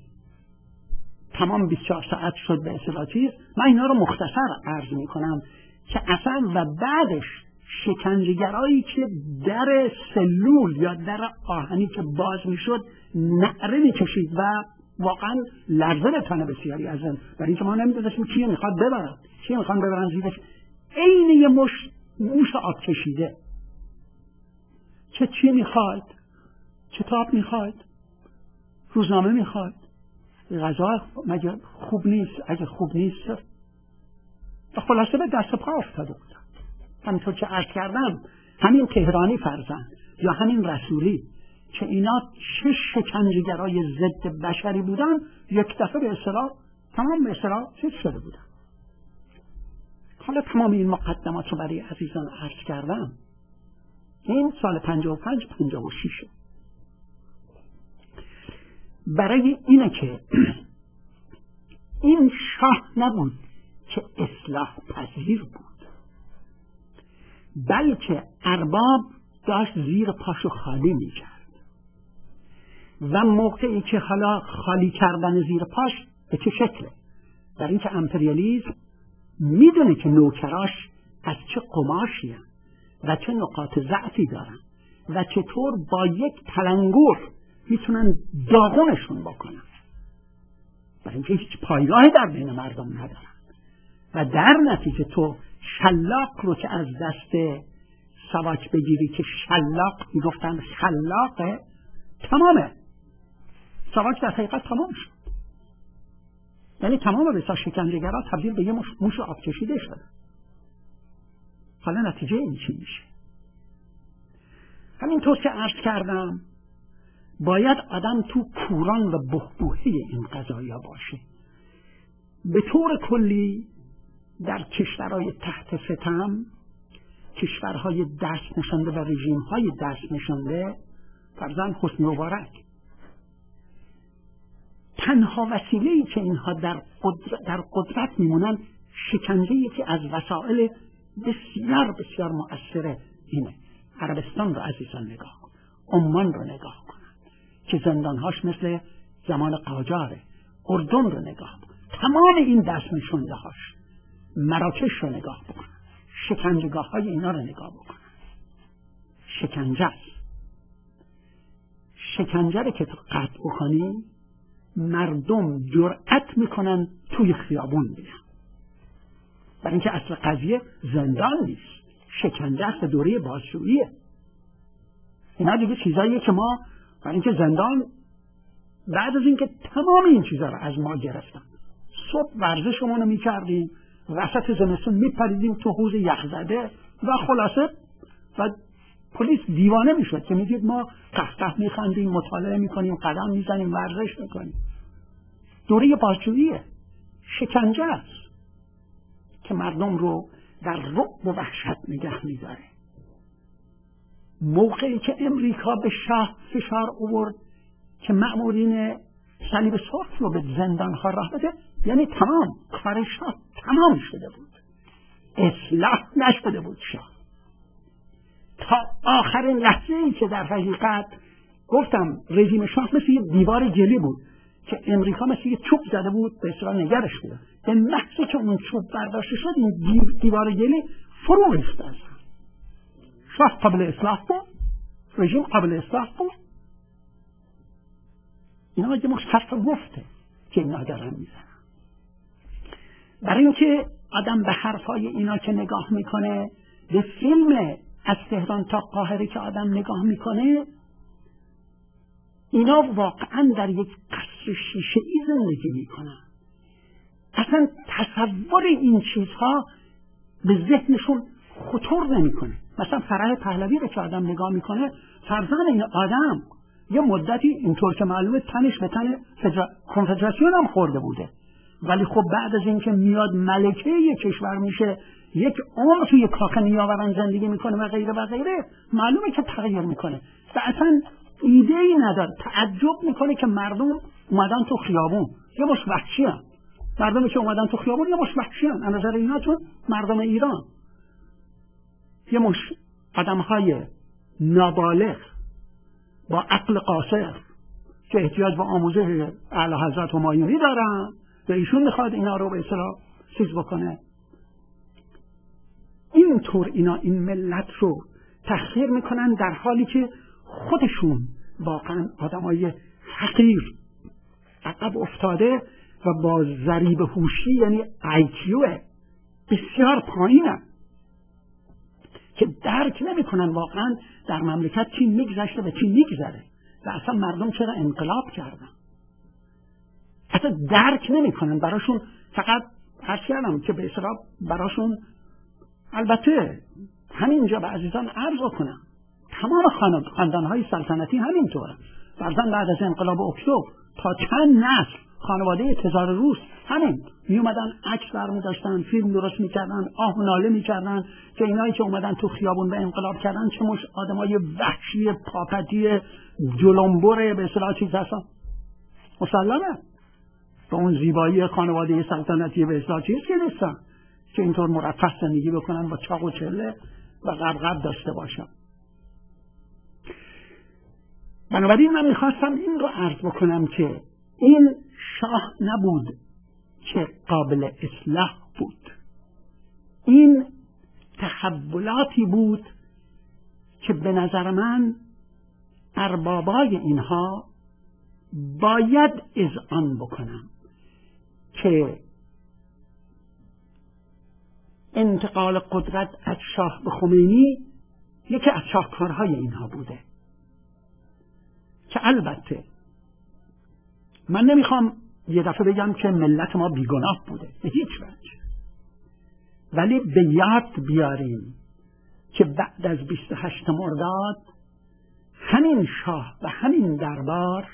تمام 24 ساعت شد به اصطلاح چیز. من اینا رو مختصر عرض میکنم که اصلا و بعدش شکنجهگرایی که در سلول یا در آهنی که باز میشد نعره میکشید و واقعا لرزه به تن بسیاری از اون، برای اینکه ما نمیدونستیم چی میخواد ببرن، چی میخوان ببرن زیرش. عین یه موش آب کشیده که چی میخواد، کتاب میخواد، روزنامه میخواد، غذا مگه خوب نیست؟ اگه خوب نیست و خلاصه به دست پا افتاده بودن. همینطور که عرض کردم همین تهرانی فرزند یا همین رسولی که اینا چه شکنجهگرای ضد بشری بودن، یک دفعه به اصطلاح تمام به اصطلاح چیز شده بودن. حالا تمام این مقدمات رو برای عزیزان عرض کردم. این سال 55-56 برای اینه که این شاه نبود که اصلاح پذیر بود، بلکه ارباب داشت زیر پاشو خالی میکرد و موقعی که حالا خالی کردن زیر پاش به چه شکله؟ در این که امپریالیسم میدونه که نوکراش از چه قماشی هستند و چه نقاط ضعفی دارن و چطور با یک تلنگر میتونن داغونشون بکنن، برای اینکه هیچ پایگاهی در بین مردم ندارن و در نتیجه تو شلاق رو که از دست ساواک بگیری که شلاق میگفتن خلاقه، تمامه. ساواک در حقیقت تمام شد، یعنی تمام بسا شکنجهگرها تبدیل به یه موش آب کشیده شد. حالا نتیجه این چی میشه؟ همینطور که عرض کردم باید آدم تو کوران و بحبوحه این قضایا باشه. به طور کلی در کشورهای تحت ستم، کشورهای دست نشانده و رژیمهای دست نشانده، فرضاً حسنی مبارک، تنها وسیله‌ای که اینها در قدرت میمونن شکنجه یکی از وسایل بسیار بسیار مؤثره اینه. عربستان رو عزیزان نگاه کن، عمان رو نگاه کن که زندانهاش مثل زمان قاجاره، اردن رو نگاه کن، تمام این دست نشانده هاش، مراکش رو نگاه بکن، شکنجهگاه های اینا رو نگاه بکن. شکنجه است. شکنجه رو که تو قطع بکنی مردم جرأت میکنن توی خیابون بیان، برای اینکه اصل قضیه زندان نیست، شکنجه است، دوره بازجوییه. اینا دیگه چیزاییه که ما، برای اینکه زندان بعد از اینکه تمام این چیزا رو از ما گرفتن، صبح ورزشمون رو میکردیم، وسط زمستون میپریدیم تو حوض یخزده و خلاصه و پلیس دیوانه میشد که میدید ما قهقه میخندیم، مطالعه میکنیم، قدم میزنیم، ورزش میکنیم. دوره بازجوییه. شکنجه است که مردم رو در رعب و وحشت نگه میداره. موقعی که امریکا به شاه فشار آورد که مأمورین صلیب سرخ رو به زندانها راه بده، یعنی تمام کار شاه تمام شده بود، اصلاح نشده بود شاه تا آخرین لحظه‌ای که در حقیقت گفتم رژیم شاه مثل یه دیوار جلی بود که امریکا مثل یه چوب زده بود به اصطلاح نگرش بود. به محض که اون چوب برداشته شد این دیوار جلی فرو ریخت. شاه قابل اصلاح بود، رژیم قابل اصلاح بود. اینا یه مش حرف گفته که اینا دارن میزنن. برای اینکه آدم به حرفای اینا که نگاه میکنه، به فیلم از تهران تا قاهره که آدم نگاه میکنه، اینا واقعا در یک قصر شیشه‌ای زندگی میکنن. اصلا تصور این چیزها به ذهنشون خطور نمیکنه. مثلا فرح پهلوی رو که آدم نگاه میکنه، فرزند این آدم یه مدتی اینطور که معلومه تنش به تن کنفدراسیون هم خورده بوده، ولی خب بعد از اینکه میاد ملکه یک کشور میشه، یک عمر توی کاخ نیاوران زندگی میکنه و غیره و غیره، معلومه که تغییر میکنه و اصلا ایده ای نداره. تعجب میکنه که مردم اومدن تو خیابون، یه مش وحشی هم. مردمی که اومدن تو خیابون یه مش وحشی هم. از نظر اینا تو مردم ایران یه مش آدم های نابالغ با عقل قاصر که احتیاج به آموزش اعلی حضرت همایونی دارن و ایشون میخواد اینا رو به اصطلاح چیز بکنه. اینطور اینا این ملت رو تحقیر میکنن، در حالی که خودشون واقعا آدمای حقیر عقب افتاده و با ضریب هوشی یعنی IQ بسیار پایینه که درک نمیکنن واقعا در مملکت چی میگذشته و چی میگذره و اصلا مردم چرا انقلاب کردن. اصلا درک نمیکنن. براشون فقط عرض کردم که به اصطلاح براشون، البته همینجا به عزیزان عرض کنم تمام خاندانهای سلطنتی همینطوره. فرضاً بعد از انقلاب اکتبر تا چند نسل خانواده تزار روس همین می اومدن عکس برمی داشتن، فیلم درست میکردن، آه و ناله میکردن که اینایی که اومدن تو خیابون به انقلاب کردن چه مش آدمای وحشی پاپتی جلنبر به اصطلاح چیز هستن. مسلمه به اون زیبایی خانواده سلطنتی به اصطلاح چیز که نیستن که اینطور مرفه زندگی بکنن با چاق و چله و غبغب داشته باشن. بنابراین من میخواستم این رو عرض بکنم که این شاه نبود که قابل اصلاح بود، این تحولاتی بود که به نظر من اربابای اینها باید اذعان بکنم که انتقال قدرت از شاه به خمینی یکی از شاهکارهای اینها بوده که البته من نمیخوام یه دفعه بگم که ملت ما بیگناه بوده، به هیچ وجه، ولی به یاد بیاریم که بعد از 28 مرداد همین شاه و همین دربار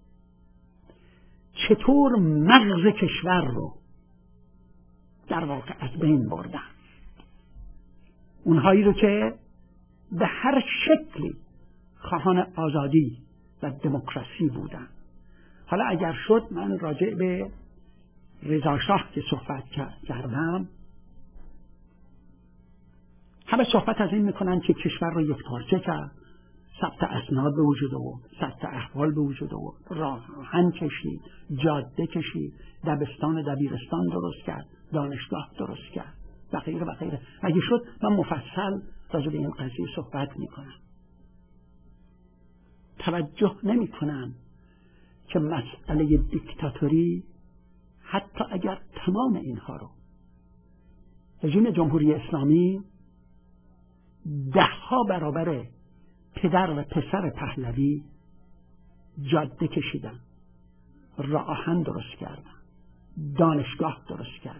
چطور مغز کشور رو در واقع از بین بردن. اونهایی رو که به هر شکلی خواهان آزادی و دموکراسی بودن. حالا اگر شد من راجع به رضا شاه که صحبت کردم، همه صحبت از این میکنن که کشور رو یک پارچه کرد، ثبت اسناد به وجود آورد، ثبت احوال به وجود آورد، راهن کشید، جاده کشید، دبستان و دبیرستان درست کرد، دانشگاه درست کرد و غیره و غیره. اگه شد من مفصل راجع به این قضیه صحبت میکنم. توجه نمیکنن که مسئله دیکتاتوری حتی اگر تمام اینها رو رژیم جمهوری اسلامی 10 برابر پدر و پسر پهلوی جاده کشیدن، راه آهن درست کردن، دانشگاه درست کردن،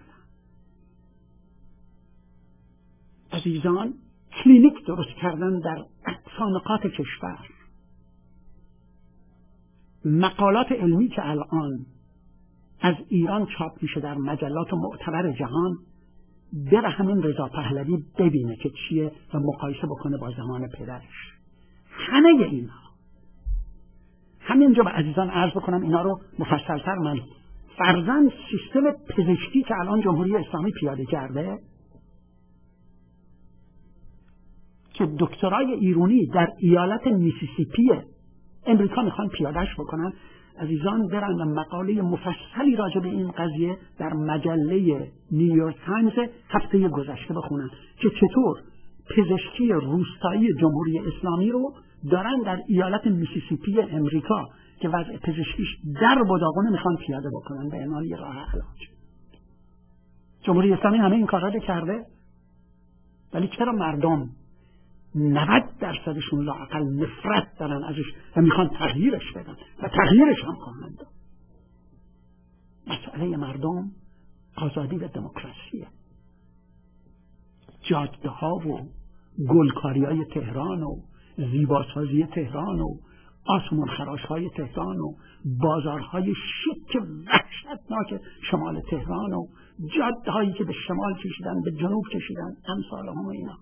عزیزان کلینیک درست کردن در اقصا نقاط کشور، مقالات علمی که الان از ایران چاپ میشه در مجلات معتبر جهان بره همین رضا پهلوی ببینه که چیه و مقایسه بکنه با زمان پدرش. همه اینها همینجا به عزیزان عرض بکنم اینا رو مفصلتر. من فرضاً سیستم پزشکی که الان جمهوری اسلامی پیاده کرده که دکترای ایرانی در ایالت میسیسیپی امریکا میخوان پیادهش بکنن، عزیزان برن و مقاله مفصلی راجع به این قضیه در مجله نیویورک تایمز هفته گذشته بخونن که چطور پزشکی روستایی جمهوری اسلامی رو دارن در ایالت میسیسیپی امریکا که وضع پزشکیش در بداغونه میخوان پیاده بکنن به عنوان یه راه علاج. جمهوری اسلامی همه این کارا رو کرده، ولی چرا مردم 90% لااقل نفرت دارن ازش و میخوان تغییرش بدن و تغییرش هم خواهند داد؟ مسئله مردم آزادی و دموکراسیه. جاده ها و گلکاری های تهران و زیباسازی تهران و آسمون خراش های تهران و بازارهای شیک وحشتناک شمال تهران و جاده هایی که به شمال کشیدن به جنوب کشیدن، امثال هم اینا.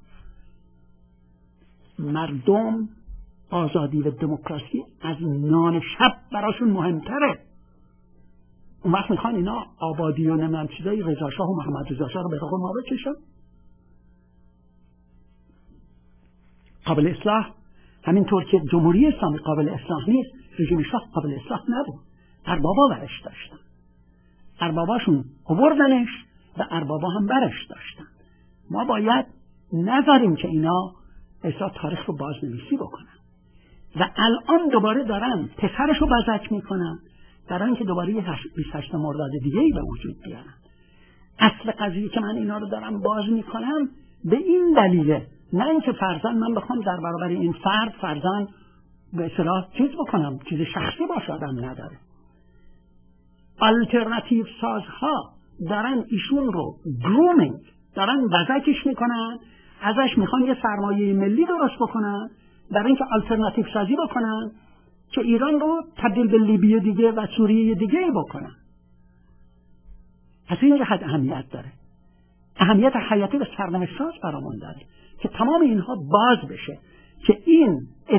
مردم آزادی و دموکراسی از نان شب براشون مهمتره. اون وقت میخوان اینا آبادی و نمیم چیزای رضا شاه و محمد رضا شاه رو به راه ما بکشن. قابل اصلاح همینطور که جمهوری اسلامی قابل اصلاح نیست، رژیم شاه قابل اصلاح نبود. اربابا برش داشتن، ارباباشون آوردنش و اربابا هم برش داشتن. ما باید نذاریم که اینا اصلاح تاریخ رو بازنویسی بکنن و الان دوباره دارن پسرش رو بزک میکنن، دارن که دوباره 28 مرداد دیگه ای به وجود بیارن. اصل قضیه که من اینا رو دارم باز میکنم به این دلیله، نه اینکه فرضاً من بخوام در برابر این فرضاً به اصطلاح چیز بکنم، چیز شخصی باشه، آدم نداره. آلترناتیو سازها دارن ایشون رو گرومینگ، دارن بزکش میکنن، ازش میخوان یه سرمایه ملی درست بکنن برای اینکه آلترناتیو سازی بکنن که ایران رو تبدیل به لیبی دیگه و سوریه دیگه بکنن. از این جهت اهمیت داره، اهمیت حیاتی و سرنوشت ساز برامون داره که تمام اینها باز بشه، که این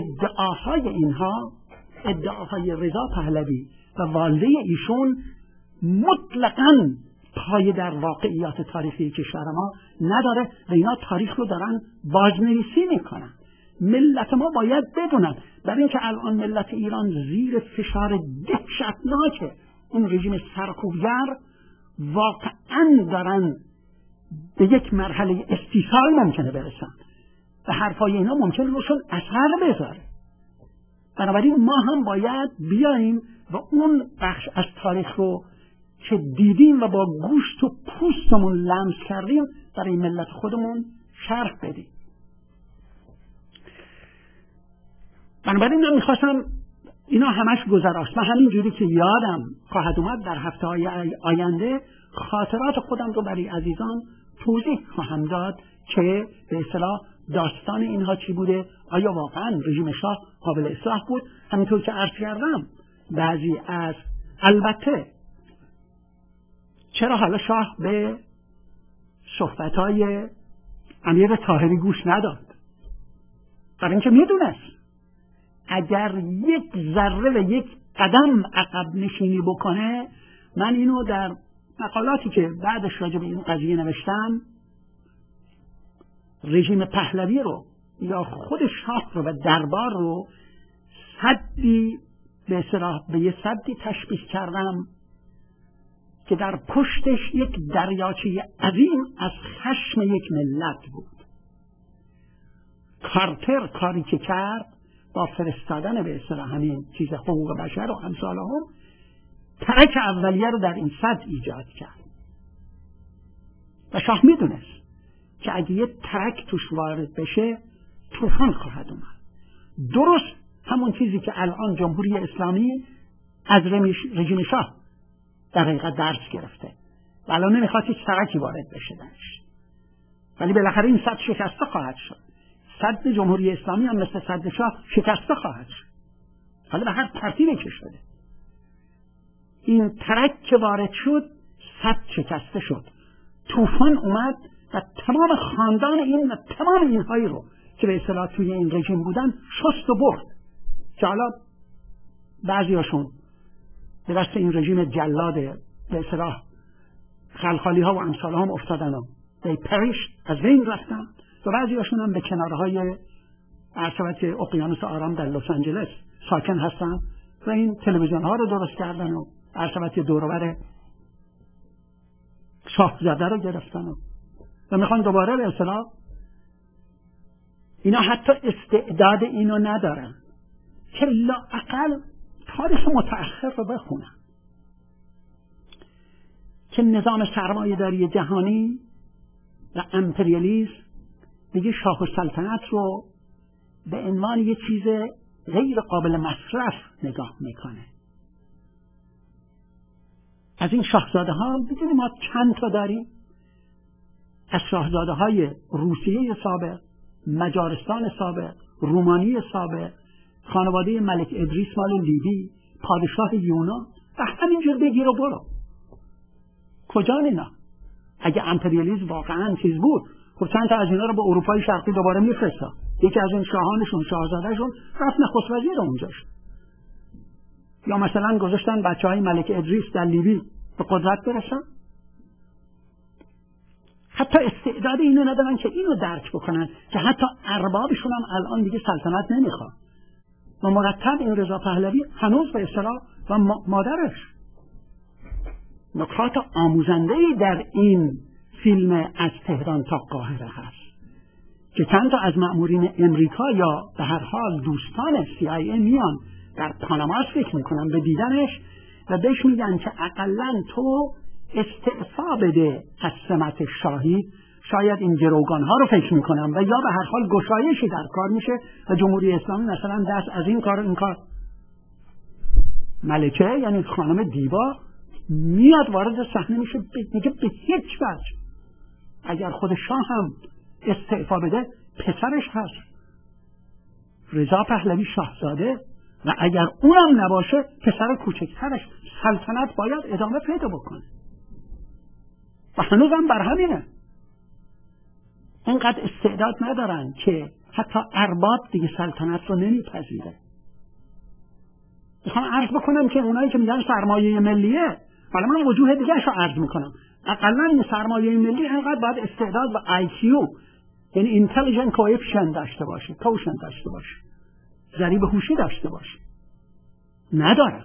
ادعاهای رضا پهلوی و والده ایشون مطلقاً پای در واقعیات تاریخی کشور ما نداره و اینا تاریخ رو دارن بازنویسی میکنن. ملت ما باید بدونن، برای اینکه الان ملت ایران زیر فشار دهشتناک این رژیم سرکوبگر واقعاً دارن به یک مرحله استیصال ممکنه برسن و حرفای اینا ممکنه روشون اثر بذاره. بنابراین ما هم باید بیاییم و اون بخش از تاریخ رو که دیدیم و با گوشت و پوستمون لمس کردیم برای ملت خودمون شرح بدیم. بنابراین من میخواستم اینا همش گذراست. من همین جوری که یادم خواهد اومد در هفته‌های آینده خاطرات خودم رو برای عزیزان توضیح خواهم داد که به اصطلاح داستان اینها چی بوده، آیا واقعا رژیم شاه قابل اصلاح بود. همینطور که عرض کردم بعضی از البته چرا حالا شاه به صحبت‌های امیر طاهری گوش نداد؟ برای اینکه میدونست اگر یک ذره و یک قدم عقب نشینی بکنه، من اینو در مقالاتی که بعدش راجع به این قضیه نوشتم، رژیم پهلوی رو یا خود شاه رو و دربار رو سدی به اصطلاح به یه سدی تشبیه کردم که در پشتش یک دریاچه عظیم از خشم یک ملت بود. کارتر کاری که کرد با فرستادن به اصطلاح همین چیز حقوق بشر و امثال هم ترک اولیه رو در این سد ایجاد کرد و شاه میدونست که اگه یه ترک توش وارد بشه طوفان خواهد اومد. درست همون چیزی که الان جمهوری اسلامی از رژیم شاه در حقیقت درس گرفته و الان نمیخواد هیچ ترکی وارد بشه درش، ولی بالاخره این سد شکسته خواهد شد. سد جمهوری اسلامی هم مثل سد شاه شکسته خواهد شد، حالا به هر ترتیبی که شده. این ترک که وارد شد سد شکسته شد، طوفان اومد و تمام خاندان این و تمام اینهایی رو که به اصطلاح توی این رژیم بودن شست و برد، که حالا بعضیاشون به دست این رژیم جلاد به اصطلاح خلخالی ها و امثال هم افتادن و they perished، از بین رفتن، و بعضیاشون هم به کنارهای عرصبت اقیانوس آرام در لس آنجلس ساکن هستن و این تلویزیون ها رو درست کردن و عرصبت دوروبر شاهزاده رو گرفتن و میخوان دوباره به اصطلاح، اینا حتی استعداد اینو ندارن که لااقل تاریخ متأخر رو بخونن که نظام سرمایه‌داری جهانی و امپریالیسم دیگه شاه و سلطنت رو به عنوان یه چیز غیر قابل مصرف نگاه میکنه. از این شاهزاده ها بدونیم ما چند تا داریم، از شاهزاده های روسیه سابق، مجارستان سابق، رومانی سابق، خانواده ملک ادریس مال لیبی، پادشاه یونان و همینجور بگیر و برو. کجا اینا؟ اگه امپریالیسم واقعا چیز بود خب چند تا از اینا رو به اروپای شرقی دوباره میفرستاد. یکی از این شاهانشون، شاهزادهشون رفت نخست وزیر اونجا شد، یا مثلا گذاشتن بچهای ملک ادریس در لیبی به قدرت برسن. حتی استعداد اینو ندارن که اینو درک بکنن که حتی اربابشون هم الان دیگه سلطنت نمیخواد و مرتب این رضا پهلوی هنوز به اصطلاح و مادرش. نکات آموزنده‌ای در این فیلم از تهران تا قاهره هست که چند تا از مأمورین امریکا یا به هر حال دوستان CIA میان در پاناما فکر میکنن به دیدنش و بهش میگن که اقلن تو استعفا بده از سمت شاهی، شاید این گروگان ها رو فکر میکنم و یا به هر حال گشایشی در کار میشه و جمهوری اسلامی مثلا دست از این کار این کار. ملکه یعنی خانم دیبا میاد وارد صحنه میشه، میگه به هیچ وجه اگر خود شاه هم استعفا بده پسرش هست رضا پهلوی شاهزاده و اگر اونم نباشه پسر کوچکترش، سلطنت باید ادامه پیدا بکنه و هنوزم بر همینه. اینقدر استعداد ندارن که حتی ارباب دیگه سلطنت رو نمیپذیره. میخوام عرض بکنم که اونایی که میگن سرمایه ملیه، حالا من وجوه دیگه رو عرض میکنم. اقلا این سرمایه ملی اینقدر باید استعداد و IQ یعنی intelligent coefficient داشته باشه، کوشنت داشته باشه، ضریب هوشی داشته باشه، ندارم.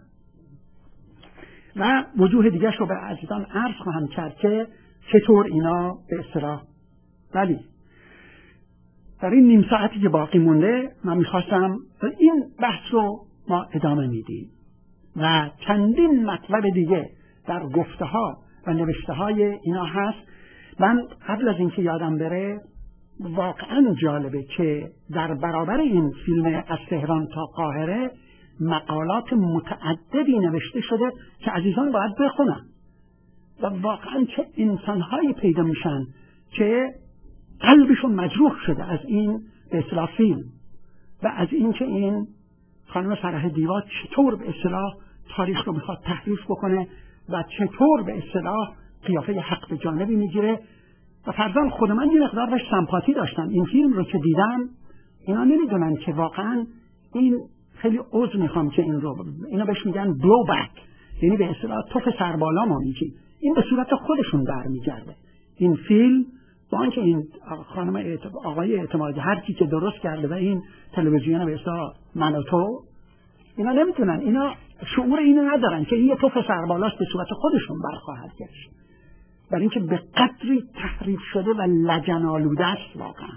و وجوه دیگه رو به عزیزان عرض خواهم کرد که چطور اینا به اصطلاح. ولی در این نیم ساعتی که باقی مونده من میخواستم این بحث رو ما ادامه میدیم و چندین مطلب دیگه در گفته ها و نوشته های اینا هست. من قبل از اینکه یادم بره واقعا جالبه که در برابر این فیلم از تهران تا قاهره مقالات متعددی نوشته شده که عزیزان باید بخونن و واقعا چه انسانهایی پیدا میشن که قلبشون مجروح شده از این به اصطلاح فیلم و از این که این خانم فرح دیوا چطور به اصطلاح تاریخ رو میخواد تحریف بکنه و چطور به اصطلاح قیافه حق به جانبی میگیره. و فرضاً خود من یه مقدار بهش سمپاتی داشتم. این فیلم رو که دیدم اینا نمیدونن که واقعا این خیلی عذر میخوام که اینا بهش میگن بلو بک، یعنی به اصطلاح توف سربالا ما میگیم. این به صورت خودشون برمیگرده. این فیلم با اینکه این خانم آقای اعتمادی هر کی که درست کرده و این تلویزیون به اصطلاح من و تو، اینا نمیتونن، اینا شعور اینو ندارن که این یه توف سربالاست به صورت خودشون برخواهد گشت، برای اینکه به قدری تحریف شده و لجن‌آلوده است. واقعا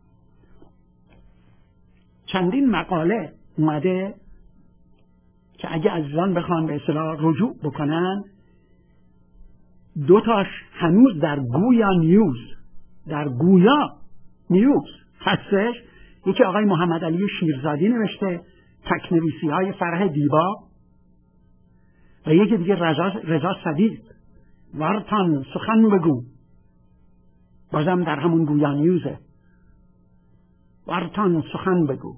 چندین مقاله اومده که اگه عزیزان بخوان به اصطلاح رجوع بکنن، دوتاش هنوز در گویا نیوز هستش. یکی آقای محمد علی شیرزادی نوشته، تکنویسی های فرح دیبا، و یکی دیگه رضا صدیق، وارتان سخن بگو، بازم در همون گویا نیوزه، وارتان سخن بگو.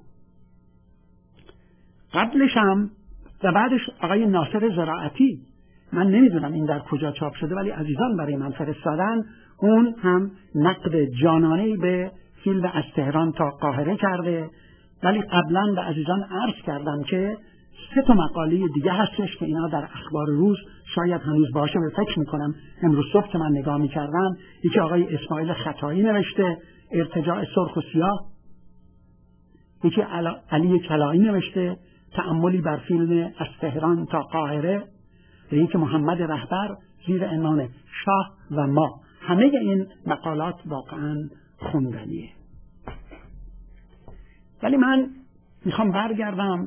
قبلش هم و بعدش آقای ناصر زراعتی، من نمیدونم این در کجا چاپ شده ولی عزیزان برای من فرستادن، اون هم نقد جانانه‌ای به فیلم از تهران تا قاهره کرده. ولی قبلا به عزیزان عرض کردم که 3 مقاله دیگه هستش که اینا در اخبار روز شاید هنوز باشه و فکر میکنم امروز صبح که من نگاه میکردم، یکی آقای اسماعیل خطایی نوشته ارتجاع سرخ و سیاه، یکی علی کلایی نوشته تأملی بر فیلم از تهران تا قاهره، و یکی محمد رهبر زیر عنوان شاه و ما. همه این مقالات واقعا خوندنیه. ولی من میخوام برگردم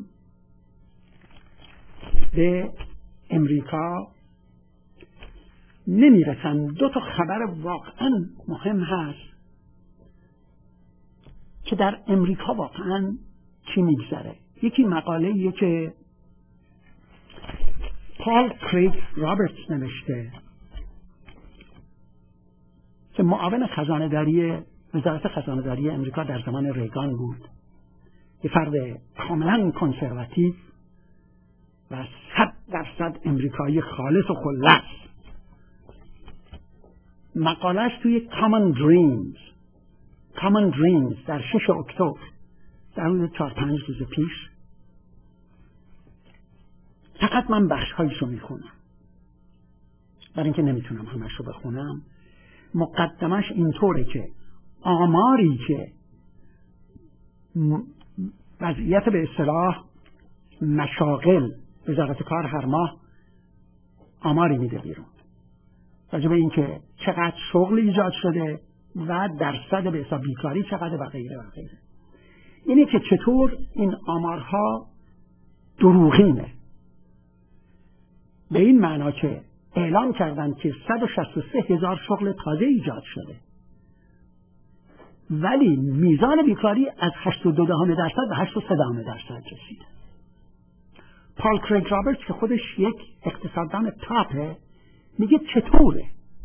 به امریکا. نمیرسن 2 خبر واقعا مهم هست که در امریکا واقعا چی میگذره. یکی مقاله‌ایه که پال کریگ رابرتس نوشته که معاون خزانه‌داری وزارت خزانه‌داری امریکا در زمان ریگان بود، یه فرد کاملا کنسرواتیو و 100% امریکایی خالص و خلص. مقاله‌اش توی Common Dreams در 6 اکتبر، در حدود 4-5 روز پیش. فقط من بخش‌هایشو میخونم برای اینکه نمیتونم همش رو بخونم. مقدمش اینطوره که آماری که وضعیت به اصطلاح مشاغل وزارت کار هر ماه آماری میده بیرون راجع به این که چقدر شغل ایجاد شده و درصد به حساب بیکاری چقدر و غیره و غیره. اینه که چطور این آمارها دروغینه، به این معنا که اعلام کردن که 163,000 شغل تازه ایجاد شده ولی میزان بیکاری از 8.2% به 8.3% رسیده. پال کریگ رابرتس که خودش یک اقتصاددان تاپه میگه چطوره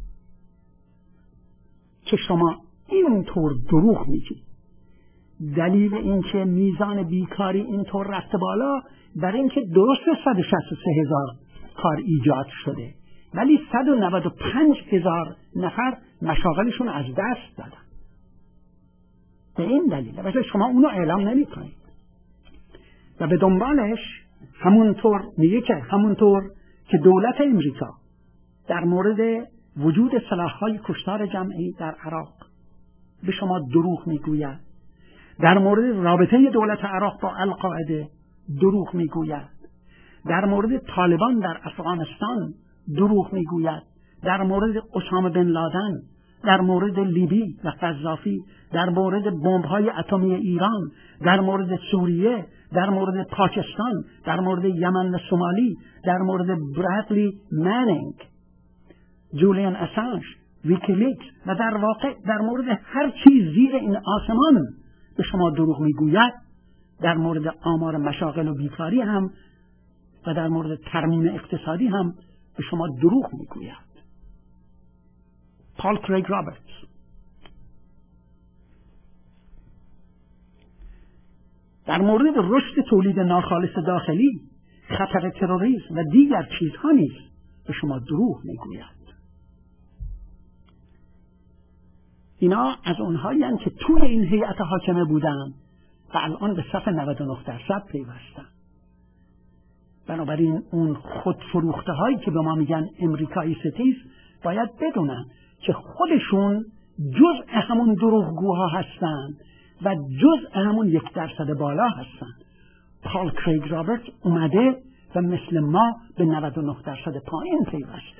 که شما اینطور دروغ میگی؟ دلیل اینکه میزان بیکاری اینطور رفته بالا برای اینکه درست 163,000 کار ایجاد شده ولی 195,000 نفر مشاغلشون از دست دادن. به این دلیل ولی شما اونو اعلام نمی کنید و به دنبالش همونطور میگه که همونطور که دولت امریکا در مورد وجود سلاح‌های کشتار جمعی در عراق به شما دروغ میگوید، در مورد رابطه دولت عراق با القاعده دروغ میگوید، در مورد طالبان در افغانستان دروغ میگوید، در مورد اسامه بن لادن، در مورد لیبی و قذافی، در مورد بمب‌های اتمی ایران، در مورد سوریه، در مورد پاکستان، در مورد یمن و سومالی، در مورد برادلی مانینگ، جولیان اسانژ، ویکیلیکس و در واقع در مورد هر چیز زیر این آسمان به شما دروغ میگوید. در مورد آمار مشاغل و بیکاری هم و در مورد ترمیم اقتصادی هم به شما دروغ میگوید. پال کریگ رابرتس. در مورد رشد تولید ناخالص داخلی، خطر تروریسم و دیگر چیزها نیز به شما دروغ میگوید. اینا از اونهایی هستند که توی این هیئت حاکمه بودن و الان به صف 99% پیوستن. بنابراین اون خودفروخته هایی که به ما میگن امریکایی ستیز باید بدونن که خودشون جزء همون دروغگوها هستن و جزء همون 1% بالا هستن. پال کریگ رابرتس اومده و مثل ما به 99% پایین پیوسته.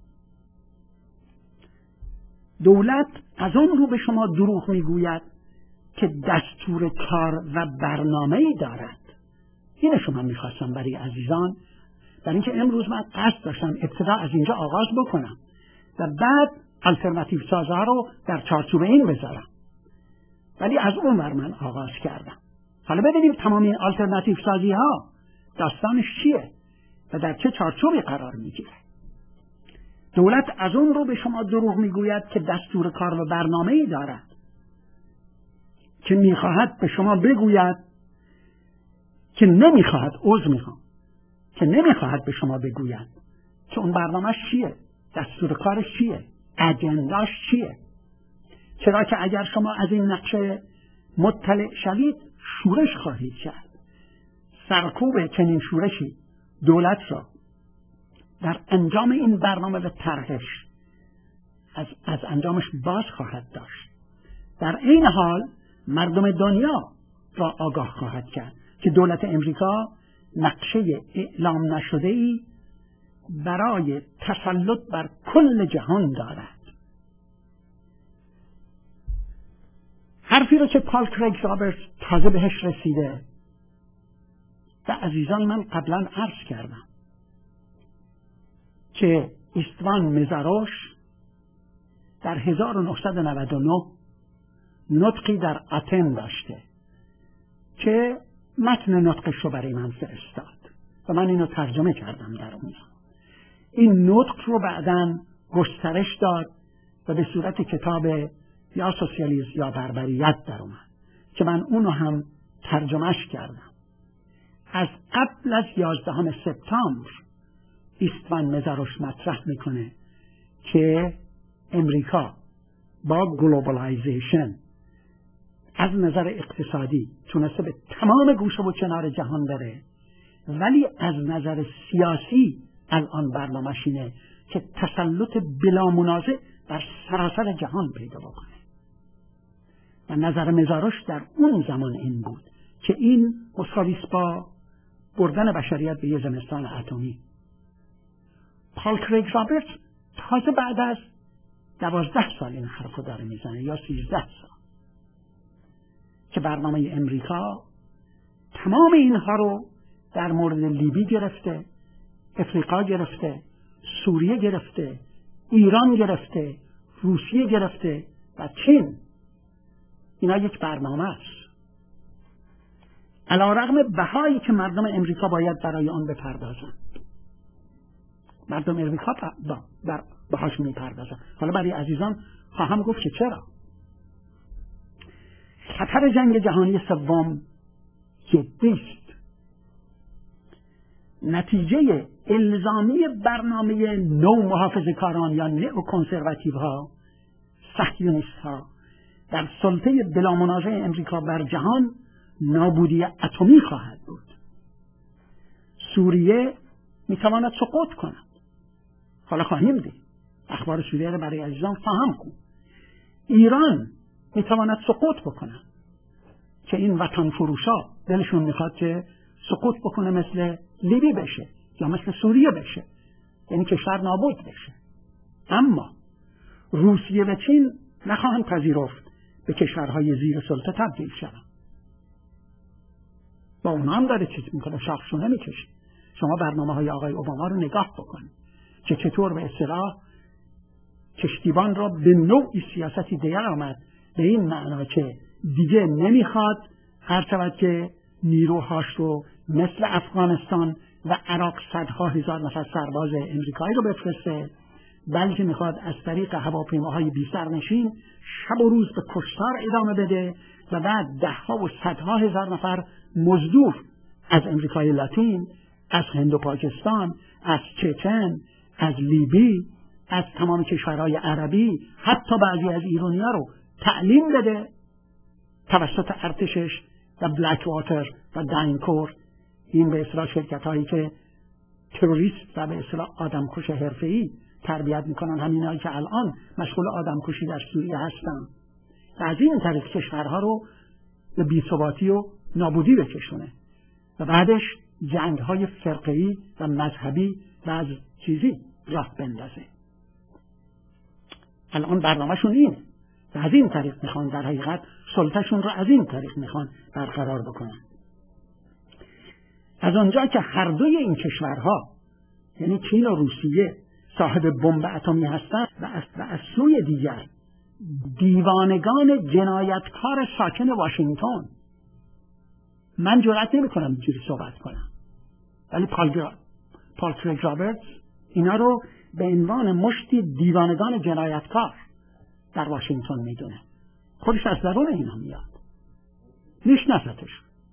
دولت از اون رو به شما دروغ میگوید که دستور کار و برنامه‌ای دارد. اینه شما میخواستم برای عزیزان، برای اینکه امروز من قصد داشتم ابتدا از اینجا آغاز بکنم و بعد آلترناتیو سازها رو در چارچوب این بذارم، ولی از اون ور من آغاز کردم. حالا ببینیم تمام این آلترناتیو سازی ها داستانش چیه و در چه چارچوبی قرار میگیره. دولت از اون رو به شما دروغ میگوید که دستور کار و برنامه‌ای دارد که میخواهد به شما بگوید که نمیخواهد که نمیخواهد به شما بگوید که اون برنامه‌اش چیه، دستور کارش چیه، اجنداش چیه. چرا که اگر شما از این نقشه مطلع شوید شورش خواهید کرد. سرکوب چنین شورشی دولت را در انجام این برنامه و طرحش از انجامش باز خواهد داشت. در این حال مردم دنیا را آگاه خواهد کرد که دولت امریکا نقشه اعلام نشده‌ای برای تسلط بر کل جهان دارد. حرفی رو که پال کریگ رابرتس تازه بهش رسیده و عزیزان من قبلا عرض کردم که استوان مزاروش در 1999 نطقی در آتن داشته که متن نطقش رو برای من فرستاد و من اینو ترجمه کردم در اون. این نطق رو بعداً گسترش داد و به صورت کتاب یا سوسیالیسم یا بربریت در اومد که من اونو هم ترجمهش کردم. از قبل از 11 سپتامبر استوان مزاروش مطرح میکنه که امریکا با گلوبالایزیشن از نظر اقتصادی تونسته به تمام گوشه و کنار جهان بره، ولی از نظر سیاسی الان برنامه‌ش اینه که تسلط بلا منازع در سراسر جهان پیدا بکنه. و نظر مزاروش در اون زمان این بود که این مساویس با بردن بشریت به یه زمستان اتمی. پال کریگ رابرتس تازه بعد از 12 سال این حرفو داره میزنه یا 13 سال که برنامه امریکا تمام اینها رو در مورد لیبی گرفته، افریقا گرفته، سوریه گرفته، ایران گرفته، روسیه گرفته و چین. اینا یک برنامه است علیرغم بهایی که مردم امریکا باید برای آن بپردازند. مردم امریکا بهاش میپردازند. حالا برای عزیزان خواهم گفت که چرا. خطر جنگ جهانی سوم جدی است. نتیجه الزامی برنامه نو محافظه‌کاران یا نئو کنسرواتیو ها، صهیونیست ها، در سلطه بلامنازع امریکا بر جهان نابودی اتمی خواهد بود. سوریه میتواند سقوط کند. حالا خواهیم دید. اخبار سوریه را برای عزیزان خواهم خوند. ایران میتواند سقوط بکند که این وطن فروشا دلشون میخواد که سقوط بکنه، مثل لیبی بشه یا مثل سوریه بشه، یعنی کشور نابود بشه. اما روسیه و چین نخواهند پذیرفت به کشورهای زیر سلطه تبدیل شوند. با اونا هم داره چیز میکنه، شاخشونه میکشه. شما برنامه های آقای اوباما رو نگاه بکنید که چطور به اصطلاح کشتیبان را به نوعی سیاستی دیگر آمد، به این معنا که دیگه نمیخواد هر شود که نیروهاش رو مثل افغانستان و عراق صدها هزار نفر سرباز امریکایی رو بفرسته، بلکه میخواد از طریق هواپیماهای بی سرنشین شب و روز به کشتار ادامه بده و بعد دهها و صدها هزار نفر مزدور از امریکای لاتین، از هند و پاکستان، از چچن، از لیبی، از تمام کشورهای عربی، حتی بعضی از ایرانی‌ها رو تعلیم بده توسط ارتشش و بلک واتر و داینکور، این به اصطلاح شرکت‌هایی که تروریست و به اصطلاح آدمکش حرفه‌ای تربیت میکنن، همینایی که الان مشغول آدمکشی در سوریه هستن و از این طریق کشورها رو به بی‌ثباتی و نابودی بکشونه و بعدش جنگ‌های فرقه‌ای و مذهبی و از چیزی راه بندازه. الان برنامه‌شون اینه و از این طریق میخوان در حقیقت سلطه‌شون رو از این طریق میخوان برقرار بکنن. از آنجا که هر دوی این کشورها یعنی چین و روسیه صاحب بمب اتمی هستند و از سوی دیگر دیوانگان جنایتکار ساکن واشنگتن، من جرئت نمی‌کنم اینجوری صحبت کنم، ولی پال کریگ رابرتس اینا رو به عنوان مشتی دیوانگان جنایتکار در واشنگتن میدونه. خودش از درون اینا میاد، میشناستش.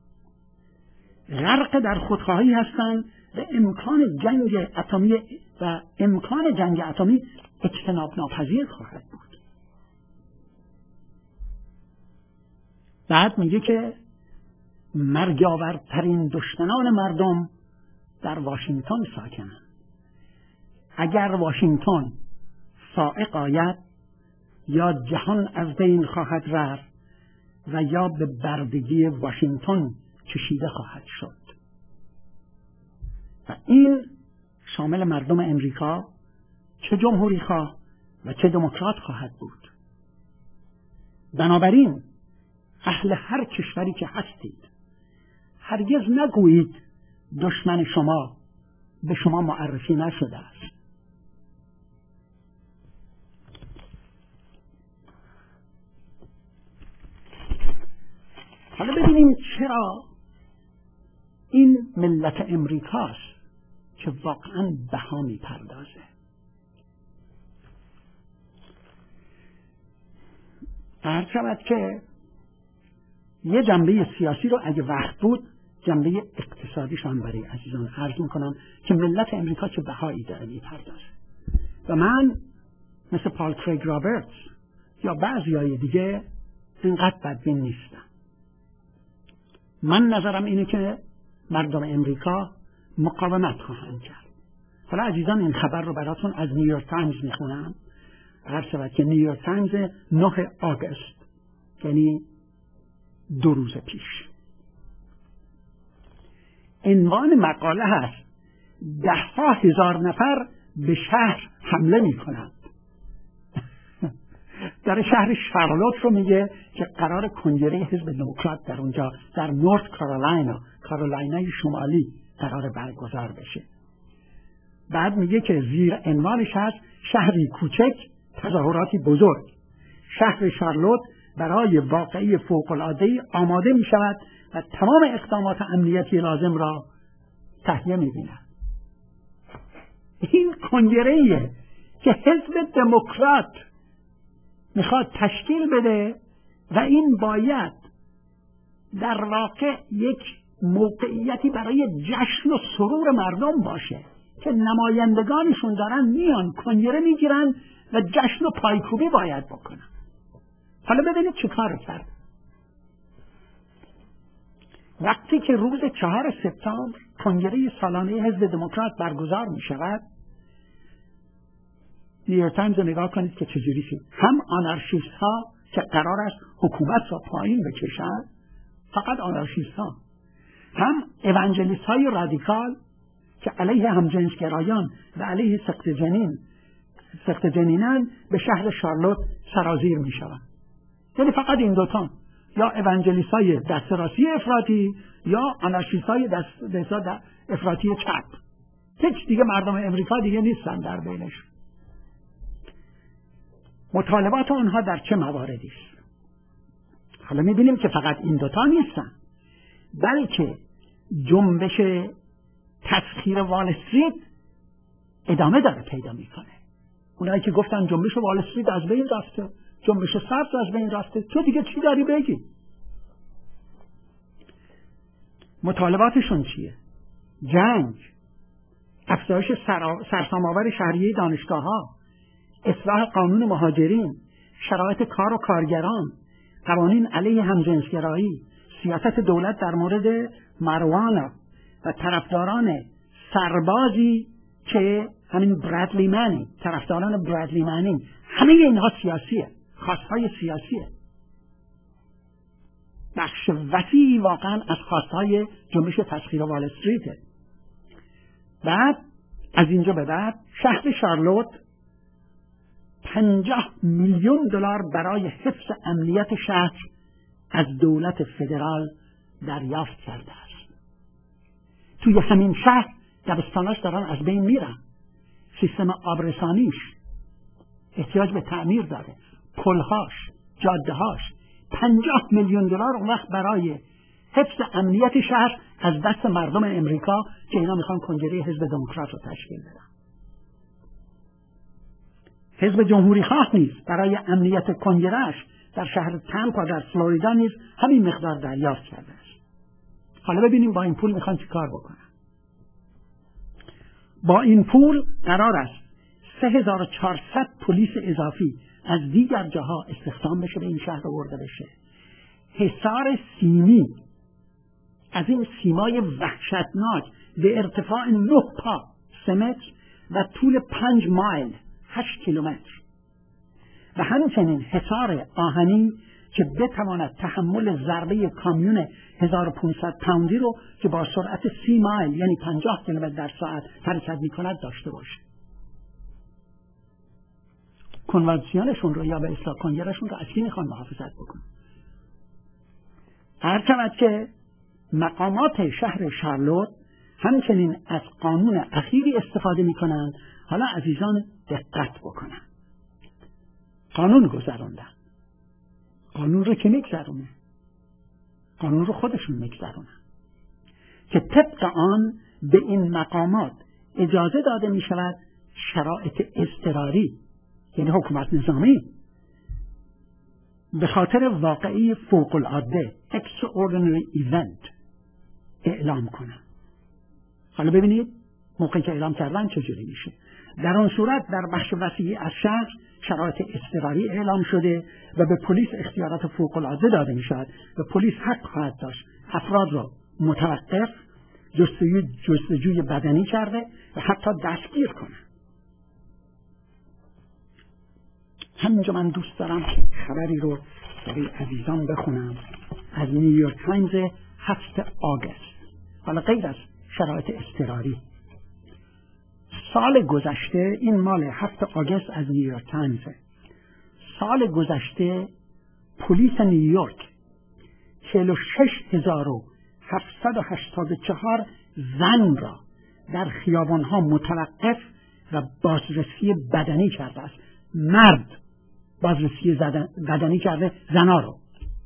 غرق در خودخواهی هستند و امکان جنگ اتمی اجتناب ناپذیر خواهد بود. بعد میگه که مرگاورترین دشمنان مردم در واشنگتن ساکنند. اگر واشنگتن فائق آید یا جهان از بین خواهد رفت و یا به بردگی واشنگتن کشیده خواهد شد. و این شامل مردم امریکا، چه جمهوری خواه و چه دموکرات خواهد بود. بنابراین اهل هر کشوری که هستید هرگز نگویید دشمن شما به شما معرفی نشده است. حالا ببینیم چرا این ملت امریکاست که واقعا بها می‌پردازه. عرض شود که یه جنبه سیاسی رو اگه وقت بود جنبه اقتصادیش هم برای عزیزان عرض میکنم که ملت امریکا چه بهایی داره می‌پردازه. و من مثل پال کریگ رابرتس یا بعضیای دیگه اینقدر بدبین نیستم. من نظرم اینه که مردم امریکا مقاومت خواهند کرد. حالا عزیزان این خبر رو براتون از نیویورک تایمز میخونم. عرض شود که نیویورک تایمز 9 آگوست، یعنی 2 روز پیش، عنوان مقاله هست 10,000 نفر به شهر حمله می کنند. در شهر شارلوت رو میگه که قرار کنگره حزب دموکرات در اونجا در نورت کارولینای شمالی قرار برگزار بشه. بعد میگه که زیر عنوانش هست شهری کوچک تظاهراتی بزرگ. شهر شارلوت برای واقعی فوق‌العاده‌ای آماده می شود و تمام اقدامات امنیتی لازم را تهیه می بیند. این کنگره‌ایه که حزب دموکرات میخواد تشکیل بده و این باید در واقع یک موقعیتی برای جشن و سرور مردم باشه که نمایندگانشون دارن میان کنگره میگیرن و جشن و پایکوبی باید بکنن. حالا ببینید چه کار کرد. وقتی که روز 4 سپتامبر کنگره سالانه حزب دموکرات برگزار می شود، نیویورک تایمز رو نگاه کنید که چجوری شد. هم آنارشیست ها که قرار است حکومت را پایین بکشند، فقط آنارشیست ها، هم اوانجلیست های رادیکال که علیه همجنسگرایان و علیه سقط جنینان به شهر شارلوت سرازیر می شوند. یعنی فقط این دوتا، یا اوانجلیست های دست راستی افراطی یا آنارشیست های دست افراطی چپ. هیچ دیگه مردم امریکا دیگه نیستن در بینش. مطالبات آنها در چه مواردی است؟ حالا می‌بینیم که فقط این دوتا نیستن، بلکه جنبش تسخیر وال استریت ادامه داره پیدا میکنه. اونایی که گفتن جنبش وال استریت از بین رفته، جنبش سبز از بین رفته، تو دیگه چی داری بگی؟ مطالباتشون چیه؟ جنگ، افزایش سرسام‌آور شهریه دانشگاه‌ها، اصلاح قانون مهاجرین، شرایط کار و کارگران، قوانین علیه همجنسگرایی، سیاست دولت در مورد ماروانا و طرفداران سربازی که همین برادلی منینگ، طرفداران برادلی منینگ، همه اینها سیاسیه، خواستهای سیاسیه. بخش وسیعی واقعا از خواستهای جنبش تسخیر وال استریته. بعد از اینجا به بعد شهر شارلوت 50 میلیون دلار برای حفظ امنیت شهر از دولت فدرال دریافت کرده است. توی همین شهر دبستاناش دارن از بین میرن، سیستم آبرسانیش احتیاج به تعمیر داره، پلهاش، جادهاش. 50 میلیون دلار اون وقت برای حفظ امنیت شهر از دست مردم امریکا که اینا میخوان کنگره حزب دموکرات رو تشکیل بدن. حزب جمهوری خواه نیز برای امنیت کنگرهش در شهر تامپا در فلوریدا نیز همین مقدار دریافت کرده است. حالا ببینیم با این پول میخوان چی کار بکنن. با این پول قرار است 3400 پلیس اضافی از دیگر جاها استخدام بشه، به این شهر آورده بشه. حصار سیمی، از این سیمای وحشتناک به ارتفاع 9 پا 3 متر و طول 5 مایل 8 کیلومتر، و همچنین حصار آهنی که بتواند تحمل ضربه کامیون 1500 پوندی رو که با سرعت 30 مایل یعنی 50 کیلومتر در ساعت حرکت می‌کند داشته باشه. کنوانسیونشون رو یا به اصطلاح کنگرهشون رو از کی میخوان محافظت بکنن؟ هر چند که مقامات شهر شارلوت همچنین از قانون اخیری استفاده میکنن. حالا عزیزان دقت بکنن. قانون گذروندن. قانون رو که میگذرونه؟ قانون رو خودشون میگذرونن که طبق آن به این مقامات اجازه داده میشود شرایط اضطراری، یعنی حکومت نظامی، به خاطر واقعی فوق العاده extraordinary event اعلام کنن. حالا ببینید موقعی که اعلام کردن چجوری میشه. در آن صورت در بخش وسیعی از شهر شرایط اضطراری اعلام شده و به پلیس اختیارات فوق العاده داده میشود و پلیس حق خواهد داشت افراد را متوقف، جستجوی بدنی کرده و حتی دستگیر کنه. همینجا من دوست دارم خبری رو برای عزیزان بخونم از نیویورک تایمز 7 آگوست. حالا غیر از شرایط اضطراری، سال گذشته، این مال 7 آگوست از نیویورک تایمز، سال گذشته پلیس نیویورک 46784 زن را در خیابانها متوقف و بازرسی بدنی کرده است. مرد بازرسی بدنی کرده زنها رو.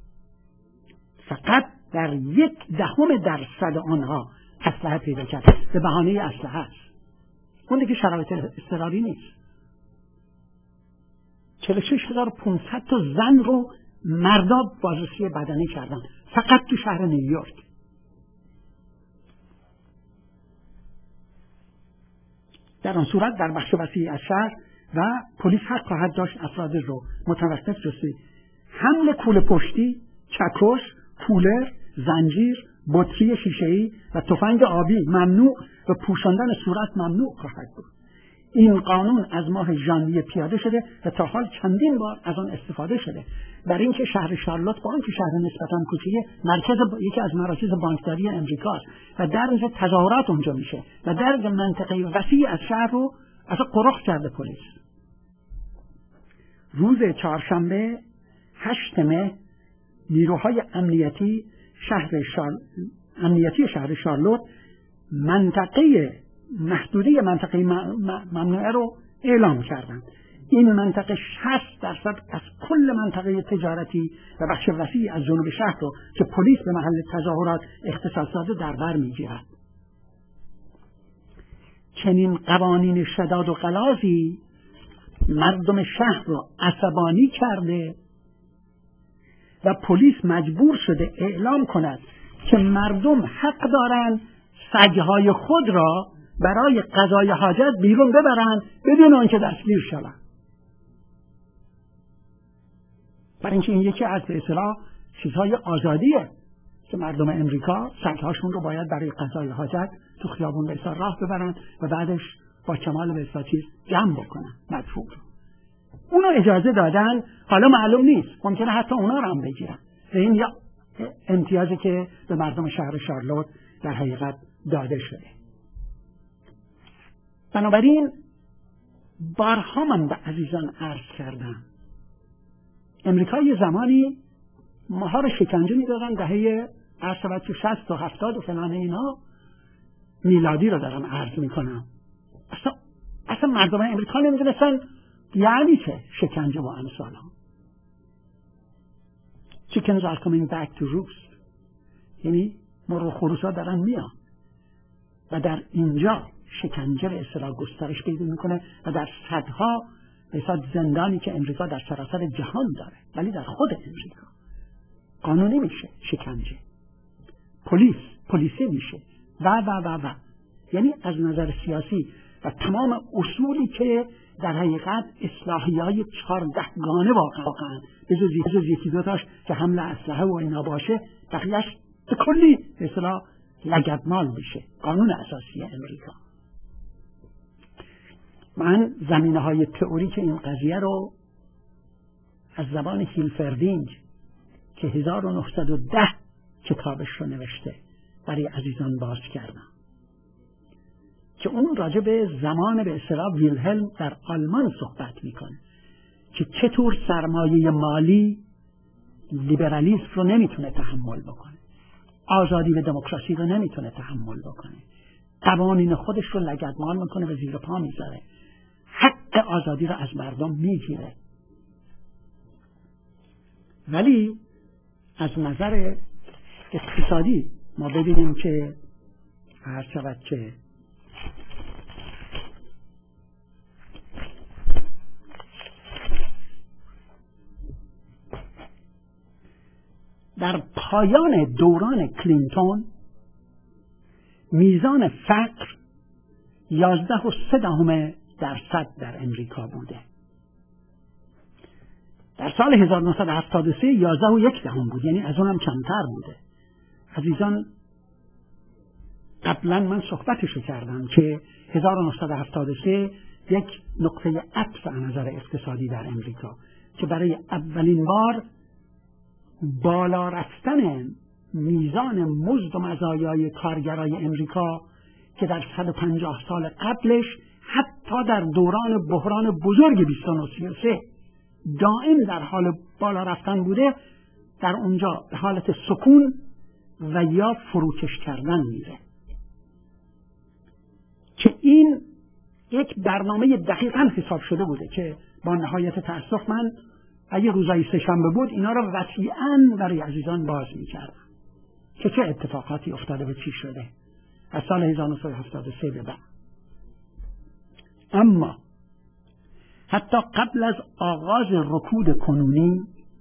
فقط در 0.1% آنها اسلحه پیدا کرده به بهانه اسلحه است. اون دیگه شرایط اضطراری نیست. 46500 تا زن رو مردا بازرسی بدنی کردن فقط تو شهر نیویورک. در آن صورت در بخش وسیعی از شهر و پلیس حق خواهد داشت افراد رو متوقف جسته حمل کوله پشتی، چکش، کولر، زنجیر، بطری شیشه‌ای و تفنگ آبی ممنوع و پوشاندن صورت ممنوع خواهد بود. این قانون از ماه ژانویه پیاده شده و تا حال چندین بار از آن استفاده شده. برای اینکه شهر شارلوت با اینکه شهر نسبتاً کوچیکه، یکی از مراکز بانکداری امریکاست و در اینجا تظاهرات اونجا میشه و در منطقه وسیع از شهر رو اصلا قرق کرده پلیس. روز چهارشنبه 8 مه نیروهای امنیتی شهر شارلوت محدوده منطقه ممنوعه رو اعلام کردند. این منطقه 60% از کل منطقه تجارتی و بخش وسیعی از جنوب شهر رو که پلیس به محل تظاهرات اختصاص داده در بر میگیرد. چنین قوانین شداد و غلاظی مردم شهر رو عصبانی کرده و پلیس مجبور شده اعلام کند که مردم حق دارند سگهای خود را برای قضای حاجت بیرون ببرند بدون آنکه دستگیر شوند. برای اینکه این یکی از به اصطلاح چیزهای آزادیه که مردم امریکا سگهاشون رو باید برای قضای حاجت تو خیابون به اصطلاح راه ببرند و بعدش با کمال به اصطلاح چیز جمع بکنن مدفوع رو. اونو اجازه دادن. حالا معلوم نیست، ممکنه حتی اونا رو هم بگیرن. این یا امتیازی که به مردم شهر شارلوت در حقیقت داده شده. بنابراین بارها من به عزیزان عرض کردم امریکا یه زمانی ماها رو شکنجه میدادن دهه 60 و 70 و فلان اینا میلادی رو دارم عرض میکنم. اصلا مردم امریکا نمیدونستن یعنی چه شکنجه و امثال ها. Chickens are coming back to roost، یعنی مرغ و خروس ها دارن میان و در اینجا شکنجه به اصطلاح گسترش پیدا میکنه و در صدها مثلا زندانی که امریکا در سراسر جهان داره ولی در خود امریکا قانونی میشه شکنجه، پلیسی میشه و یعنی از نظر سیاسی و تمام اصولی که در حقیقت اصلاحیهای 14 گانه واقعا به جز یکی دوتاش که حمل اسلحه و اینا باشه بقیهش به کلی به اصطلاح لگدمال میشه. قانون اساسی امریکا. من زمینه‌های تئوریک این قضیه رو از زبان هیلفردینگ که 1910 کتابش رو نوشته برای عزیزان باز کردم که اون راجع به زمان به اصطلاح ویلهلم در آلمان صحبت میکنه که چطور سرمایه مالی لیبرالیسم رو نمیتونه تحمل بکنه، آزادی و دموکراسی رو نمیتونه تحمل بکنه، قوانین خودش رو لگدمال میکنه و زیر پا میذاره، حق آزادی رو از مردم میگیره. ولی از نظر اقتصادی ما ببینیم که هر شود که در پایان دوران کلینتون میزان فقر 11.3% در امریکا بوده. در سال 1973 11.1 بود، یعنی از اونم کمتر بوده. عزیزان قبلا من صحبتشو کردم که 1973 یک نقطه عطف از نظر اقتصادی در امریکا که برای اولین بار بالا رفتن میزان مزد و مزایای کارگرای امریکا که در 150 سال قبلش حتی در دوران بحران بزرگ 2933 دائم در حال بالا رفتن بوده، در اونجا به حالت سکون و یا فروکش کردن میره. که این یک برنامه دقیقاً حساب شده بوده که با نهایت تأسف من اگه روزای سه‌شنبه بود اینا رو وسیعاً برای عزیزان باز میکردم که چه اتفاقاتی افتاده و چی شده از سال 1973 به بعد. اما حتی قبل از آغاز رکود کنونی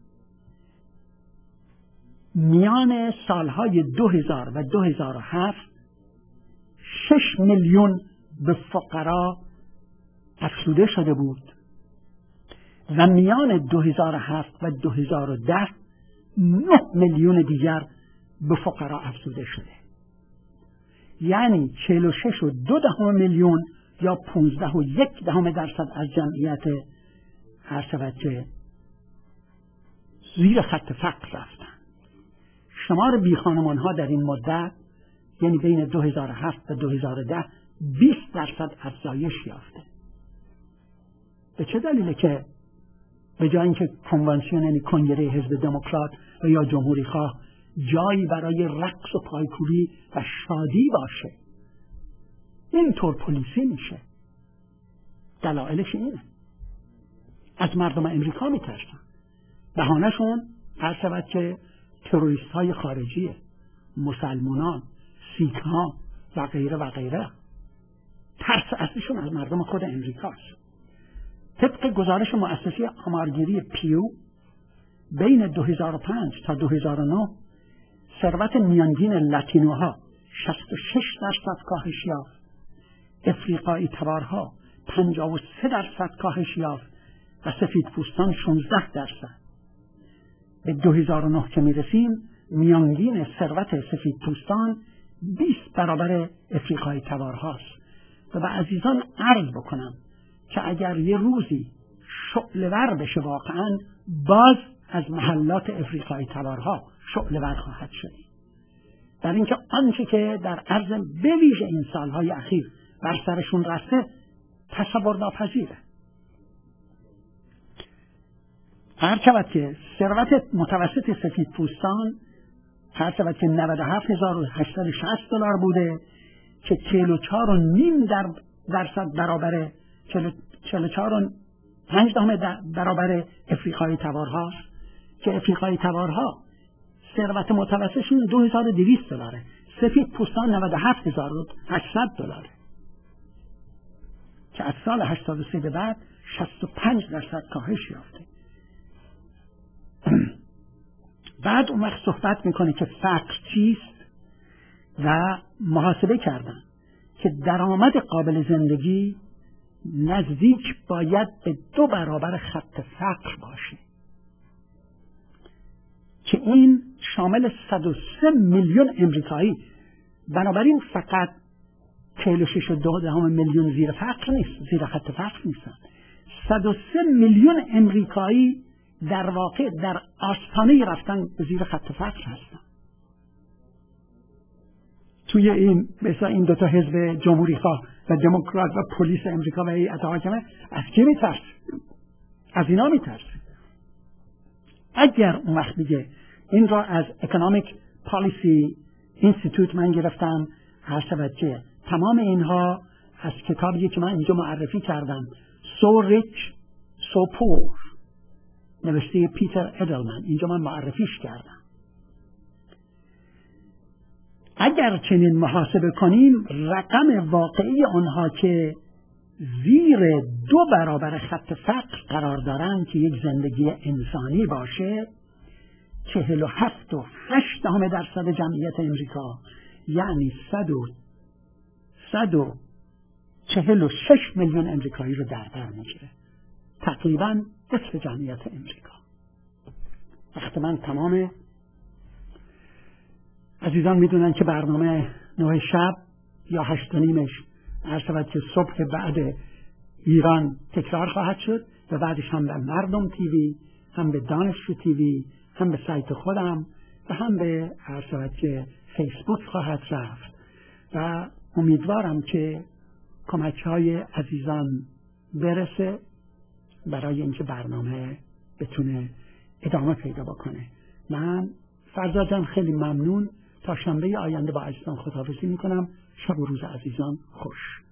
میان سالهای 2000 و 2007 6 میلیون به فقرا افزوده شده بود و میان 2007 و 2010 9 میلیون دیگر به فقرا افزوده شده. یعنی 46.2 میلیون یا 15.1% از جمعیت هر شود که زیر خط فقر رفتن. شمار بی خانمان ها در این مدت یعنی بین 2007 و 2010 20% افزایش یافته. به چه دلیله که به جای اینکه کنوانسیون یعنی کنگره حزب دموکرات و یا جمهوری خواه جایی برای رقص و پایکوبی و شادی باشه اینطور پلیسی میشه؟ دلایلش اینه. از مردم امریکا میترسن. بهانه‌شون هر شود که تروریست های خارجیه، مسلمانان، سیک ها و غیره و غیره. ترس اصلیشون از مردم خود امریکاست. طبق گزارش مؤسسه آمارگیری پیو بین 2005 تا 2009 ثروت میانگین لاتینوها 66% کاهش یافت، افریقایی تبارها 53% کاهش یافت و سفیدپوستان 16%. به 2009 که میرسیم میانگین ثروت سفیدپوستان 20 برابر افریقایی تبارهاست. و به عزیزان عرض بکنم که اگر یه روزی شعله‌ور بشه واقعا باز از محلات افریقایی تبارها شعله‌ور خواهد شد. در اینکه آنچه که در عرض به ویژه این سالهای اخیر بر سرشون رفته تصور ناپذیره. هر شود که ثروت متوسط سفیدپوستان هر شود که 97,860 دلار بوده که 44.5% برابر 44.5 برابر افریقایی تبارهاست که افریقایی تبارها ثروت متوسطشون 2200 دلاره، سفیدپوستان 97,800 دلاره که از سال 83 به بعد 65% کاهش یافته. بعد اون وقت صحبت میکنه که فقر چیست و محاسبه کردن که درآمد قابل زندگی نزدیک باید به 2 برابر خط فقر باشه که این شامل 103 میلیون امریکایی. بنابراین فقط 46.2 میلیون زیر فقر نیست، زیر خط فقر نیستن. 103 میلیون امریکایی در واقع در آستانه رفتن به زیر خط فقر هستن. توی این مثلا این دوتا حزب جمهوری خواه و دموکرات و پلیس امریکا و هیئت حاکمه از کی میترس؟ از اینا میترس. اگر اون وقت میگه این را از اکونومیک پالیسی اینستیتوت من گرفتم، هر شود که تمام اینها از کتابی که من اینجا معرفی کردم So Rich So Poor نوشته پیتر ادلمن، اینجا من معرفیش کردم. اگر چنین محاسبه کنیم رقم واقعی آنها که زیر 2 برابر خط فقر قرار دارند که یک زندگی انسانی باشه 47.8% جمعیت امریکا، یعنی 146 میلیون امریکایی رو در بر میگیره، تقریباً نصف جمعیت امریکا. وقت من تمامه. عزیزان میدونن که برنامه 9 شب یا 8:30 هر شود که صبح بعد ایران تکرار خواهد شد و بعدش هم در مردم تیوی، هم به دانشجو تیوی، هم به سایت خودم و هم به که فیسبوک خواهد رفت و امیدوارم که کمک‌های عزیزان برسه برای اینکه برنامه بتونه ادامه پیدا بکنه. من فرزاد جان خیلی ممنون. تا شنبه آینده با عزیزان خداحافظی میکنم. شب و روز عزیزان خوش.